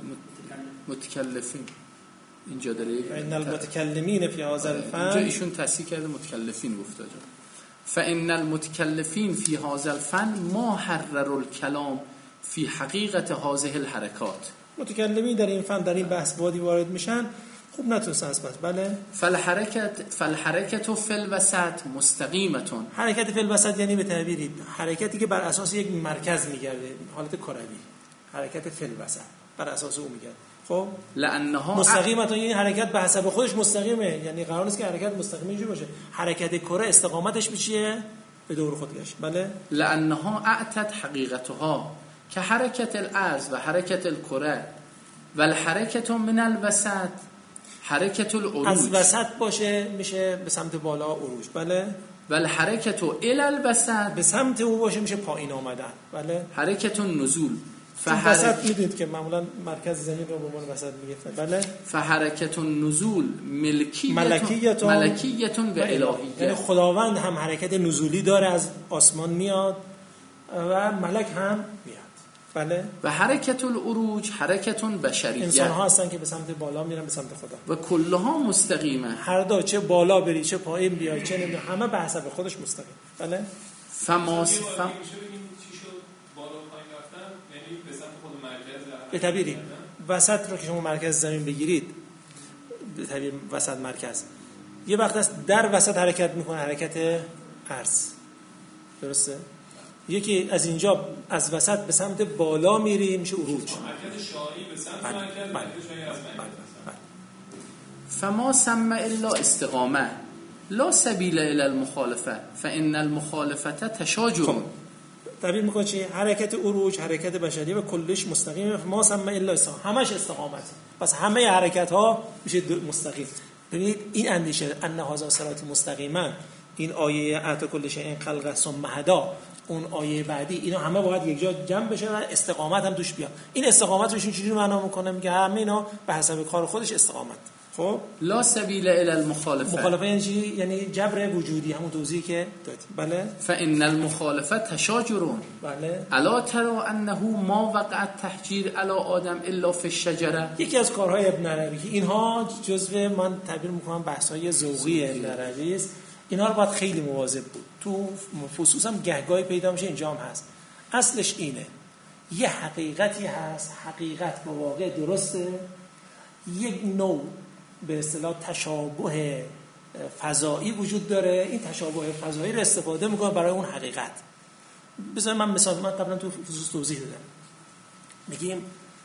متکلفین اینجا داره. ان المتکلمین فی هذا الفن، اینجا ایشون تصحیح کرده متکلفین گفته جا. فان المتکلفین فی هذا الفن ما حرر الکلام فی حقیقت هذه الحرکات. متکلمین در این فن، در این بحث وادی وارد میشن، خوب نتونستن اثبات. بله. فالحرکت فی الوسط مستقیمه. حرکت فی الوسط یعنی به تعبیری حرکتی که بر اساس یک مرکز میگرده، حالت کروی. حرکت فی الوسط بر اساس او میگرده. خب لانها مستقیمه، یعنی حرکت به حسب خودش مستقیمه، یعنی قرار نیست که حرکت مستقیم اینجوری باشه. حرکت کره استقامتش میشه به دور خود گشت. بله. لانها اعتت حقیقتها که حرکت الارض و حرکت الکره و الحرکت من الوسط حرکت العروج. از وسط باشه میشه به سمت بالا عروج. بله. و الحرکت الی الوسط به سمت او باشه میشه پایین آمدن. بله. حرکت النزول. وسط میدونید که معمولا مرکز زمین رو به عنوان وسط میگه. بله. فحرکت النزول ملکیت و الهیه. یعنی خداوند هم حرکت نزولی داره، از آسمان میاد و ملک هم میاد. بله. و حرکت العروج حرکت بشریه. انسان ها هستن که به سمت بالا میرن، به سمت خدا. و کلها مستقیمه. هر دو، چه بالا بری چه پایین بیای چه نمیدونم، همه به حسب خودش مستقیم. بله. به تعبیری وسط رو که شما مرکز زمین بگیرید، به تعبیر وسط مرکز، یه وقت است در وسط حرکت میکنه، حرکت عرض. درسته؟ یکی از اینجا از وسط به سمت بالا میری میشه عروج. حرکت شاهی به سمت مرکز، حرکت شاهی از مرکز. فما سمى الا استقامه لا سبیل الی المخالفه فان المخالفه تشاجر. تعبیر میکنه چی؟ حرکت عروج، حرکت بشریه و کلش مستقیمه. ما سمى الا استقامه، همش استقامت. پس همه حرکت ها میشه مستقیم. ببینید این اندیشه ان هذا صراط مستقیما، این آیه اعطا کل شیء خلق ثم هدا، اون آیه بعدی، اینا همه باید یک جا جمع بشه و استقامت هم توش بیاد. این استقامت روش چجوری معنا میکنه؟ میگه همه اینا به حسب کار خودش استقامت. خب لا سبیل الی المخالفه. مخالفه یعنی چی؟ یعنی جبر وجودی، همون توضیحی که دادیم. بله. فان المخالفه تشاجر. بله. الا ترى انه ما وقع التحجیر علی آدم الا فی الشجره. یکی از کارهای ابن عربی که اینها جزو، من تعبیر میکنم بحث‌های ذوقی ابن عربی است، اینا رو باید خیلی مواظب بود. تو فصوص هم گهگاهی پیدا میشه، اینجا هم هست. اصلش اینه، یه حقیقتی هست، حقیقت با واقع درسته، یک نوع به اصطلاح تشابه فضایی وجود داره، این تشابه فضایی رو استفاده میکنه برای اون حقیقت. بذارید من مثال، من قبلا تو فصوص توضیح دادم. میگیم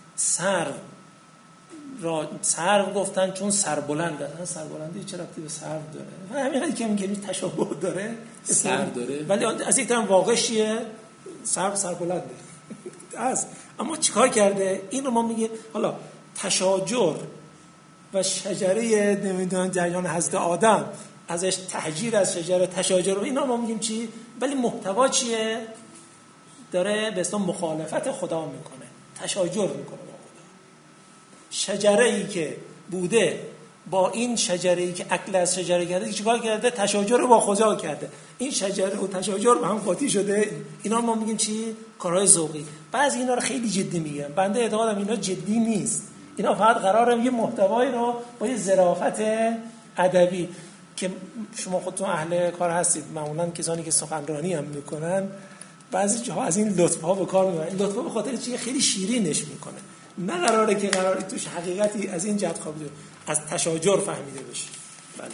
سرو گفتن چون سربلنده. سربلندی چه ربطی به سرو داره؟ همین که میگیم تشابه داره، سرو داره، ولی از یک طرف واقعش چیه؟ سربلنده است. اما چیکار کرده؟ این رو ما میگیم حالا تشاجر و شجره نمیدونم جریان حضرت آدم ازش تحجیر از شجره تشاجر، اینا ما میگیم چی؟ ولی محتوا چیه؟ داره به اصطلاح مخالفت خدا میکنه، تشاجر میکنه با خدا. شجره‌ای که بوده با این شجره‌ای که اکل از شجره کرده چیکار کرده؟ تشاجر رو با خدا کرده. این شجره و تشاجر به هم قاطی شده. اینا ما میگیم چی؟ کارهای ذوقی. بعضی اینا رو خیلی جدی میگیرن. بنده اعتقادم اینا جدی نیست. اینا فقط قراره یه محتوایی رو با یه ظرافت ادبی که شما خودتون اهل کار هستید، معمولا کسانی که سخنرانی هم میکنن بعضی جاها از این لطف‌ها به کار میبرن. این لطف‌ها به خاطر چیه؟ خیلی شیرینش میکنه. نه قراره که توش حقیقتی از این جهت خوابیده، از تشاجر فهمیده بشه. بله.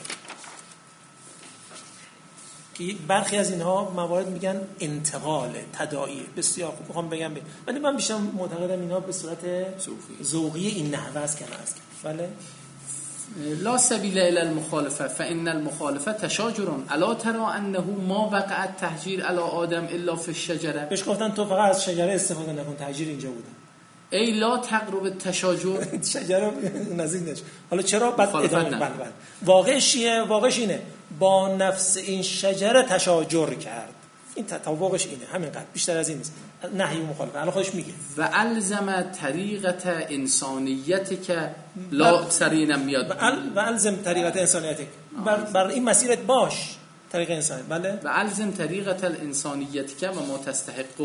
که برخی از اینها موارد میگن انتقال تداعی، بسیار خوب میخوام بگم ولی من بیشتر معتقدم اینا به صورت ذوقی این نحوه است که هست. بله. لا سبیل الی المخالفه فان المخالفه تشاجر الا ترى انه ما وقع التهجیر علی آدم الا فی الشجره. بهش گفتن تو فقط از شجره استفاده نکن، تهجیر اینجا بوده. ای لا تقرب التشاجر. شجره نزدیک نش. حالا چرا بعد ادامه؟ بله. واقعش چیه؟ واقعش اینه با نفس این شجره تشاجر کرد. این تطابقش اینه، همینقدر، بیشتر از این نیست. نهی و مخالفت الان خودش میگه. و الزم طریقت انسانیت که لا سرینم میاد. و الزم طریقت انسانیت، بر این مسیرت باش، طریق انسانیت. بله. و الزم طریقت الانسانیت که و ما تستحق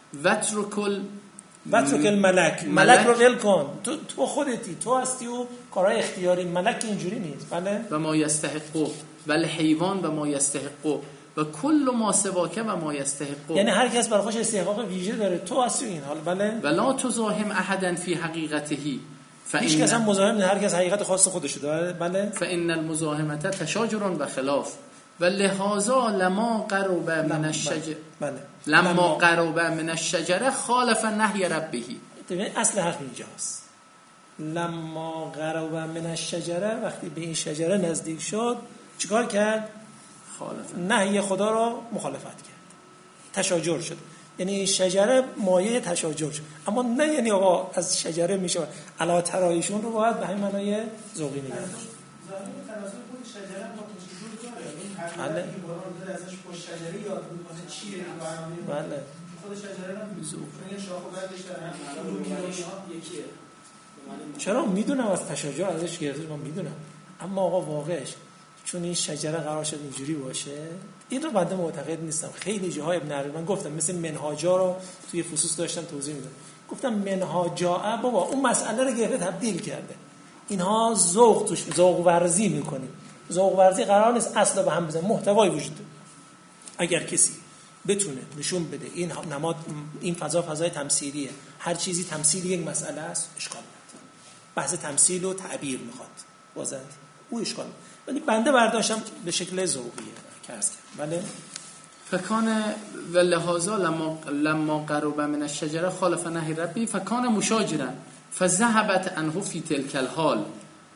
وترک الملک. ملک رو ول کن. تو خودتی، تو هستی و کارهای اختیاری. ملک اینجوری نیست. بله. و ما یستحق و الحیوان و ما یستحق و کل ما سواک و ما یستحق. یعنی هر کس برای خودش استحقاق ویژه داره. تو هستی این حال. بله. و لا تزاحم احدا فی حقیقته. هیچ کس هم مزاحم نیست، هر کس حقیقت خاص خودش داره. بله. فان المزاحمه تشاجر و خلاف و لهذا لما قرب من الشجر. بله. لما قرب من الشجره خالف نهی ربه. ببین اصل حرف اینجاست. لما قرب من الشجره، وقتی به این شجره نزدیک شد چیکار کرد؟ خالف نهی خدا را مخالفت کرد، تشاجر شد. یعنی شجره مایه تشاجر شد، اما نه یعنی آقا از شجره میشه علا ترایشون رو باید به همین معنای ذوقی نگاه داشت. تناسب خود شجره با تشاجر داره. این حرفی که قرآن داره ازش با شجره یاد میکنه چیه برنامه؟ بله. خود شجره هم ذوق شاخ و برگش داره. یکیه. چرا میدونم از تشاجر ازش گرفته، من میدونم، اما آقا واقعش چون این شجره قرار شد اینجوری باشه، این رو بنده معتقد نیستم. خیلی جاهای ابن عربی من گفتم مثل منهاجا رو توی فصوص داشتم توضیح میدم، گفتم منهاجا بابا اون مسئله رو گرفته تبدیل کرده. اینها ذوق توش، ذوق ورزی میکنیم. ذوق ورزی قرار نیست اصلا به هم بزنه، محتوای وجود داره. اگر کسی بتونه نشون بده این نماد، این فضای تمثیلیه، هر چیزی تمثیل یک مسئله است، اشکال نداره. بحث تمثیل و تعبیر میخواد بازند، او اشکال نداره. ولی بنده برداشتم به شکل ذوقیه که عرض کردم. بله. فکان و لهذا لما قرب من الشجره خالف نهی ربی فکان مشاجرا فذهبت عنه فی تلک الحال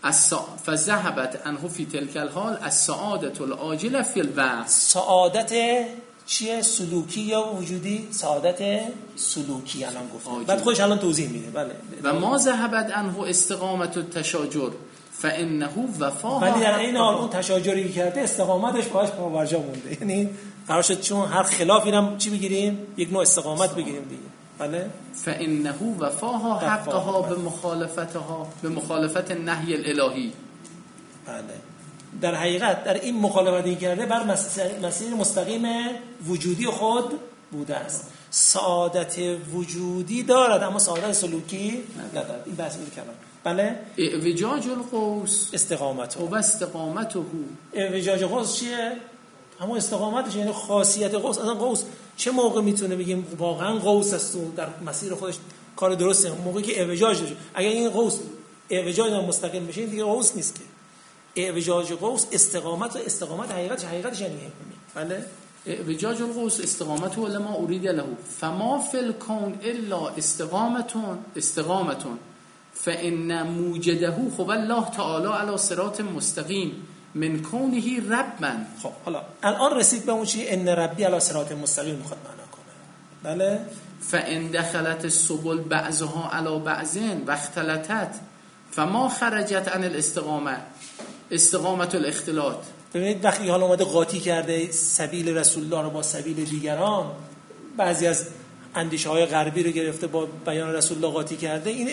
السعادة العاجله فی الوقت. سعادت چیه؟ سلوکی یا وجودی؟ سعادت سلوکی الان گفتم، بعد خودش الان توضیح میده. بله. و ما ذهبت عنه استقامت التشاجر فانه وفاها. ولی در این حال اون تشاجری کرده استقامتش باهاش پابرجا مونده. یعنی قرار شد چون هر خلافی هم چی بگیریم؟ یک نوع استقامت بگیریم دیگه. بله. فانه وفاها حقها به مخالفت النهی الالهی. بله. در حقیقت در این مخالفتی کرده بر مسیر مستقیم وجودی خود بوده است. سعادت وجودی دارد اما سعادت سلوکی ندارد. این بحث بود کردم. بله. اعوجاج القوس استقامته و استقامته. اعوجاج قوس چیه؟ همون استقامتش، یعنی خاصیت قوس. اصلا قوس چه موقع میتونه بگیم واقعا قوس است و در مسیر خودش کار درسته؟ موقعی که اعوجاج داره. اگر این قوس اعوجاج مستقیم بشه دیگه قوس نیست که. اعوجاج قوس استقامت حقیقتش یعنی بله. اعوجاج القوس استقامته لما اريد له فما في الكون الا استقامه فان موجده هو الله تعالی علی صراط مستقیم من کونه ربا. خب حالا الان رسید به اون چی ان ربی علی صراط مستقیم میخواد معنا کنه. بله. فان دخلت السبل بعضها علی بعض و اختلطت فما خرجت عن الاستقامه استقامت الاختلاط. ببینید وقتی حالا اومده قاطی کرده سبیل رسول الله رو با سبیل دیگران، بعضی از اندیشه های غربی رو گرفته با بیان رسول الله قاطی کرده، این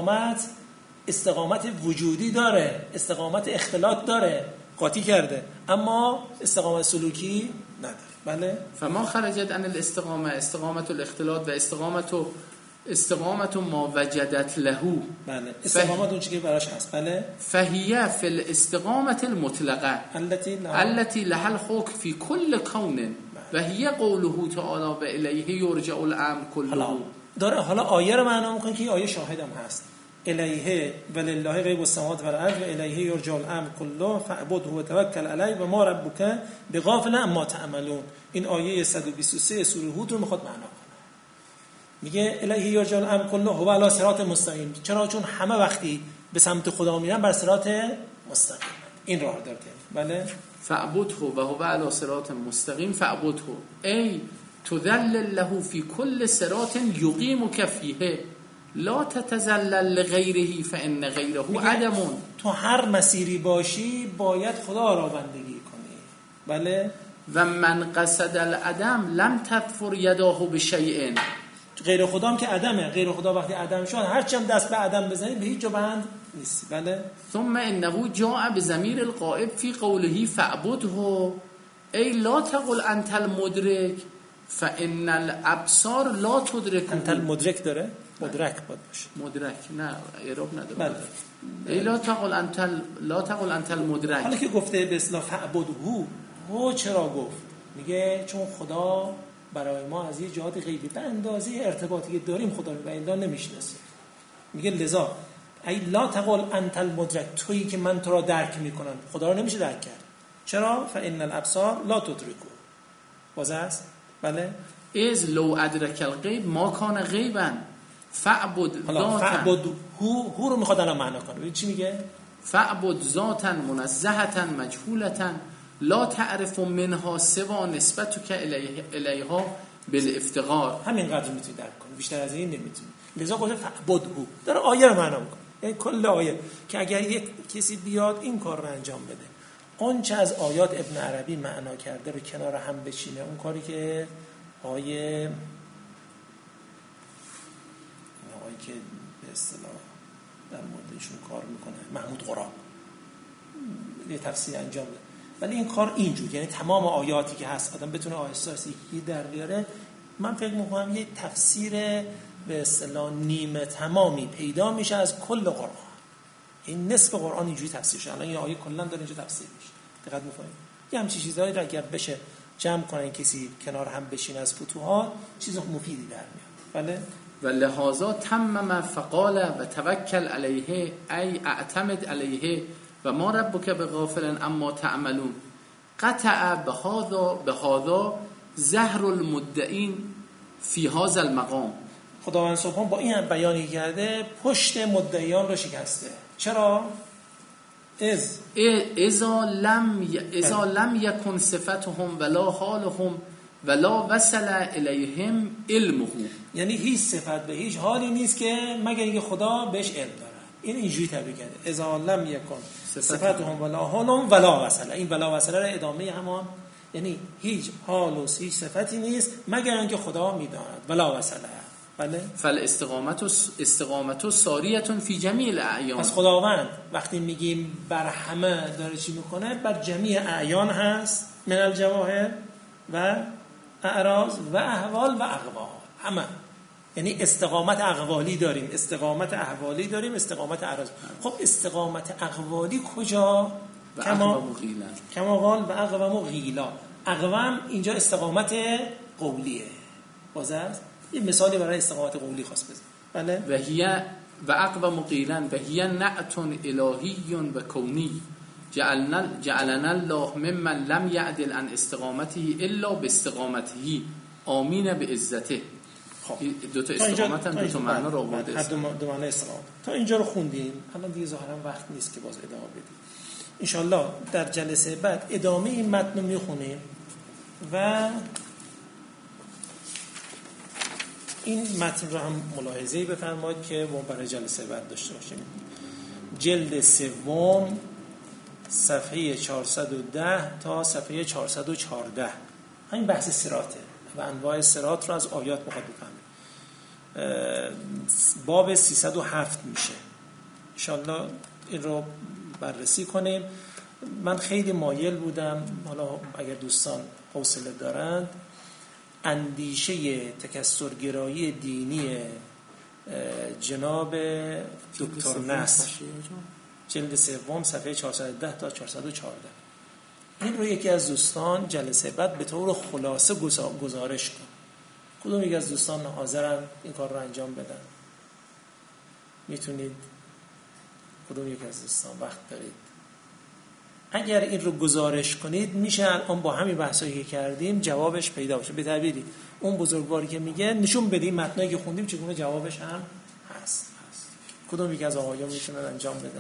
استقامت وجودی داره، استقامت اختلاط داره، قاطی کرده، اما استقامت سلوکی نداره. بله. فما خرجت عن الاستقامه استقامت الاختلاط و استقامت ما وجدت له. بله. استقامت اون چیزی که براش هست. بله. فهیه فی الاستقامت المطلقه التي لها الحكم في كل كون و هي قوله تعالی و الیه یرجع الامر كله. داره حالا آیه رو معنا میکنه که آیه شاهدم هست. الیه ولله غیب السماوات و الارض و الیه یرجع الامر كله فاعبده و توکل علیه و ما ربک بغافل عما تعملون. این آیه 123 سوره هود رو میخواد معنا کنه. میگه الیه یرجع الامر كله هو علی صراط مستقیم. چرا؟ چون همه وقتی به سمت خدا میرن بر صراط مستقیم. این راه داره. بله. فاعبده و هو علی صراط مستقیم فاعبده ای تذلل له فی کل صراط یقیمک فیه لا تتذلل لغیره فان غیره عدم. تو هر مسیری باشی باید خدا را بندگی کنی. بله. و من قصد العدم لم تظفر یداه بشیء. غیر خدا هم که عدمه. غیر خدا وقتی عدم شد هر چند دست به عدم بزنی به هیچ جا بند نیست. بله. ثم انه جاء بضمیر الغائب فی قوله فاعبده ای لا تقل انت المدرک فان الابصار لا تدرک. انت المدرک داره؟ مدرک باید باشه. مدرک نه اعراب نداره. بله. ای لا تقل انت المدرک. حالا که گفته به اصطلاح فاعبده هو چرا گفت؟ میگه چون خدا برای ما از یه جهات غیبی به اندازه ارتباطی که داریم خدا رو و الا نمیشناسیم. میگه لذا ای لا تقل انت المدرک، تویی که من تو را درک میکنم. خدا رو نمیشه درک کرد. چرا؟ فان الابصار لا تدرکو. واضح است؟ بله. از لو ادرک الغیب ما کان غیبا فاعبد فاعبد هو رو میخواد الان معنا کنه. ببین چی میگه؟ فاعبد ذاتا منزهتا مجهولتا لا تعرف منها سوا نسبتک الیها بالافتقار. همین قدر میتونی درک کنی، بیشتر از این نمیتونی. لذا گفته فاعبد هو داره آیه رو معنا میکنه. یعنی کل آیه که اگر یک کسی بیاد این کار رو انجام بده، اون چه از آیات ابن عربی معنا کرده رو کنار هم بشینه، اون کاری که آیه که به اصطلاح در موردشون کار میکنه محمود قرآن یه تفسیر انجام بده، ولی این کار اینجور، یعنی تمام آیاتی که هست آدم بتونه آیه‌سازی در بیاره. من فکر میکنم یه تفسیر به اصطلاح نیمه تمامی پیدا میشه از کل قرآن. این نصف قرآن اینجوری تفسیر شده. الان یه آیه کلا داره اینجا تفسیر میشه. دقت میکنید یه همچین چیزایی رو اگر بشه جمع کنن کسی کنار هم بشین از فتوحات، چیز مفیدی در میاد. بله. و لحاظا تمم فقال و توکل علیه ای اعتمد علیه و ما ربک بغافل اما تعملون. قطع بهذا زهر المدعین فی هذا المقام. خداوند سبحان با این بیانی کرده پشت مدعیان رو شکسته. چرا؟ اذا لم یکن صفتهم ولا حالهم ولا وصل الیهم علمه. یعنی هیچ صفت به هیچ حالی نیست که مگر اینکه خدا بهش علم داره. این اینجوری تعبیر کرده اذا لم یکن صفتهم ولا حالهم ولا وصل. این ولا وصل را ادامه همان، یعنی هیچ حال و هیچ صفتی نیست مگر اینکه خدا میداند. ولا وصل. بله. فالاستقامت ساریه فی جمیع الاعیان. پس خداوند وقتی میگیم بر همه داره چی میکنه؟ بر جمیع اعیان هست، من الجواهر و اعراض و احوال و اقوال، همه. یعنی استقامت اقوالی داریم، استقامت احوالی داریم، استقامت اعراض. خب استقامت اقوالی کجا؟ کما قال و اقوم غیلا. اقوم اینجا استقامت قولیه. واضح است؟ یه مثالی برای استقامت قولی خواست بزن. بله. و اقوم قیلا و هی نعت الهی و کونی جعلنا الله ممن لم يعدل عن استقامته الا باستقامته آمین بعزته. خب دو تا استقامت هم دو تا معنا رو آورده. هر دو معنی استقامت. تا اینجا رو خوندیم. الان دیگه ظاهرا وقت نیست که باز ادامه بدیم. ان شاء الله در جلسه بعد ادامه این متن رو میخونیم و این متن رو هم ملاحظه‌ای بفرمایید که ما برای جلسه بعد داشته باشیم. جلد سوم صفحه 410 تا صفحه 414 همین بحث صراطه و انواع صراط رو از آیات میخواد بفهمید. باب 307 میشه. انشالله این رو بررسی کنیم. من خیلی مایل بودم، حالا اگر دوستان حوصله دارند، اندیشه تکثرگرایی دینی جناب دکتر نصر جلد 3 صفحه 410 تا 414 این رو یکی از دوستان جلسه بعد به طور خلاصه گزارش کن. کدوم یک از دوستان حاضرن این کار رو انجام بدن؟ میتونید؟ کدوم یک از دوستان وقت دارید؟ اگر این رو گزارش کنید میشه الان با همین بحثایی که کردیم جوابش پیدا بشه. به تعبیری اون بزرگواری که میگه نشون بدیم متنایی که خوندیم چگونه جوابش هم هست. کدوم یک از آقایان میتونن انجام بدن؟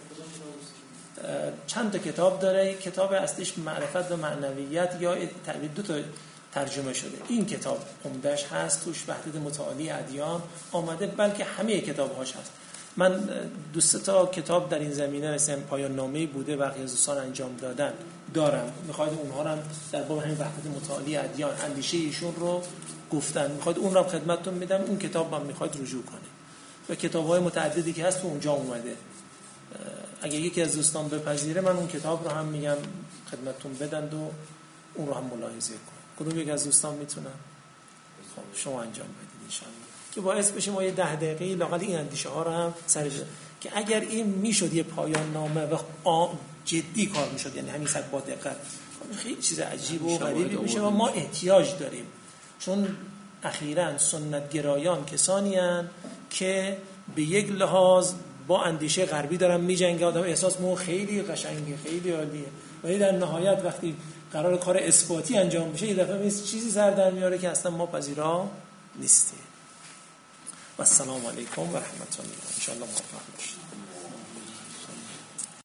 چند تا کتاب داره. کتاب اصلیش معرفت و معنویت یا تعبیر 2 تا ترجمه شده. این کتاب عمده‌اش هست، توش وحدت متعالی ادیان آمده، بلکه همه کتاب‌هاش هست. من 2 تا کتاب در این زمینه مثلا پایان نامه‌ای بوده برخی از دوستان انجام دارم. میخواید اونها رو در باب همین وحدت متعالی ادیان اندیشه ایشون رو گفتن، میخواید اون رو خدمتتون میدم. اون کتاب هم میخواید رجوع کنید و کتاب‌های متعددی که هست تو اونجا اومده. اگه یکی از دوستان بپذیره من اون کتاب رو هم میگم خدمتتون بدند و اون رو هم ملاحظه کنید. کدوم یک از دوستان میتونن؟ خب شما انجام بدید انشالله که باعث بشه ما یه 10 دقیقه لااقل این اندیشه ها رو هم سرش که اگر این میشد یه پایان نامه و جدی کار میشد، یعنی همین صد با دقت، خیلی چیز عجیب و غریبی میشه و ما احتیاج داریم. چون اخیراً سنت گرایان کسانی هستند که به یک لحاظ با اندیشه غربی دارن میجنگن. آدم احساس مو خیلی قشنگه، خیلی عالیه، ولی در نهایت وقتی قرار کار اثباتی انجام بشه یه دفعه چیزی سر در میاره که اصلا ما پذیرا نیستیم. و السلام علیکم و رحمت الله. ان شاء الله موفق باشید.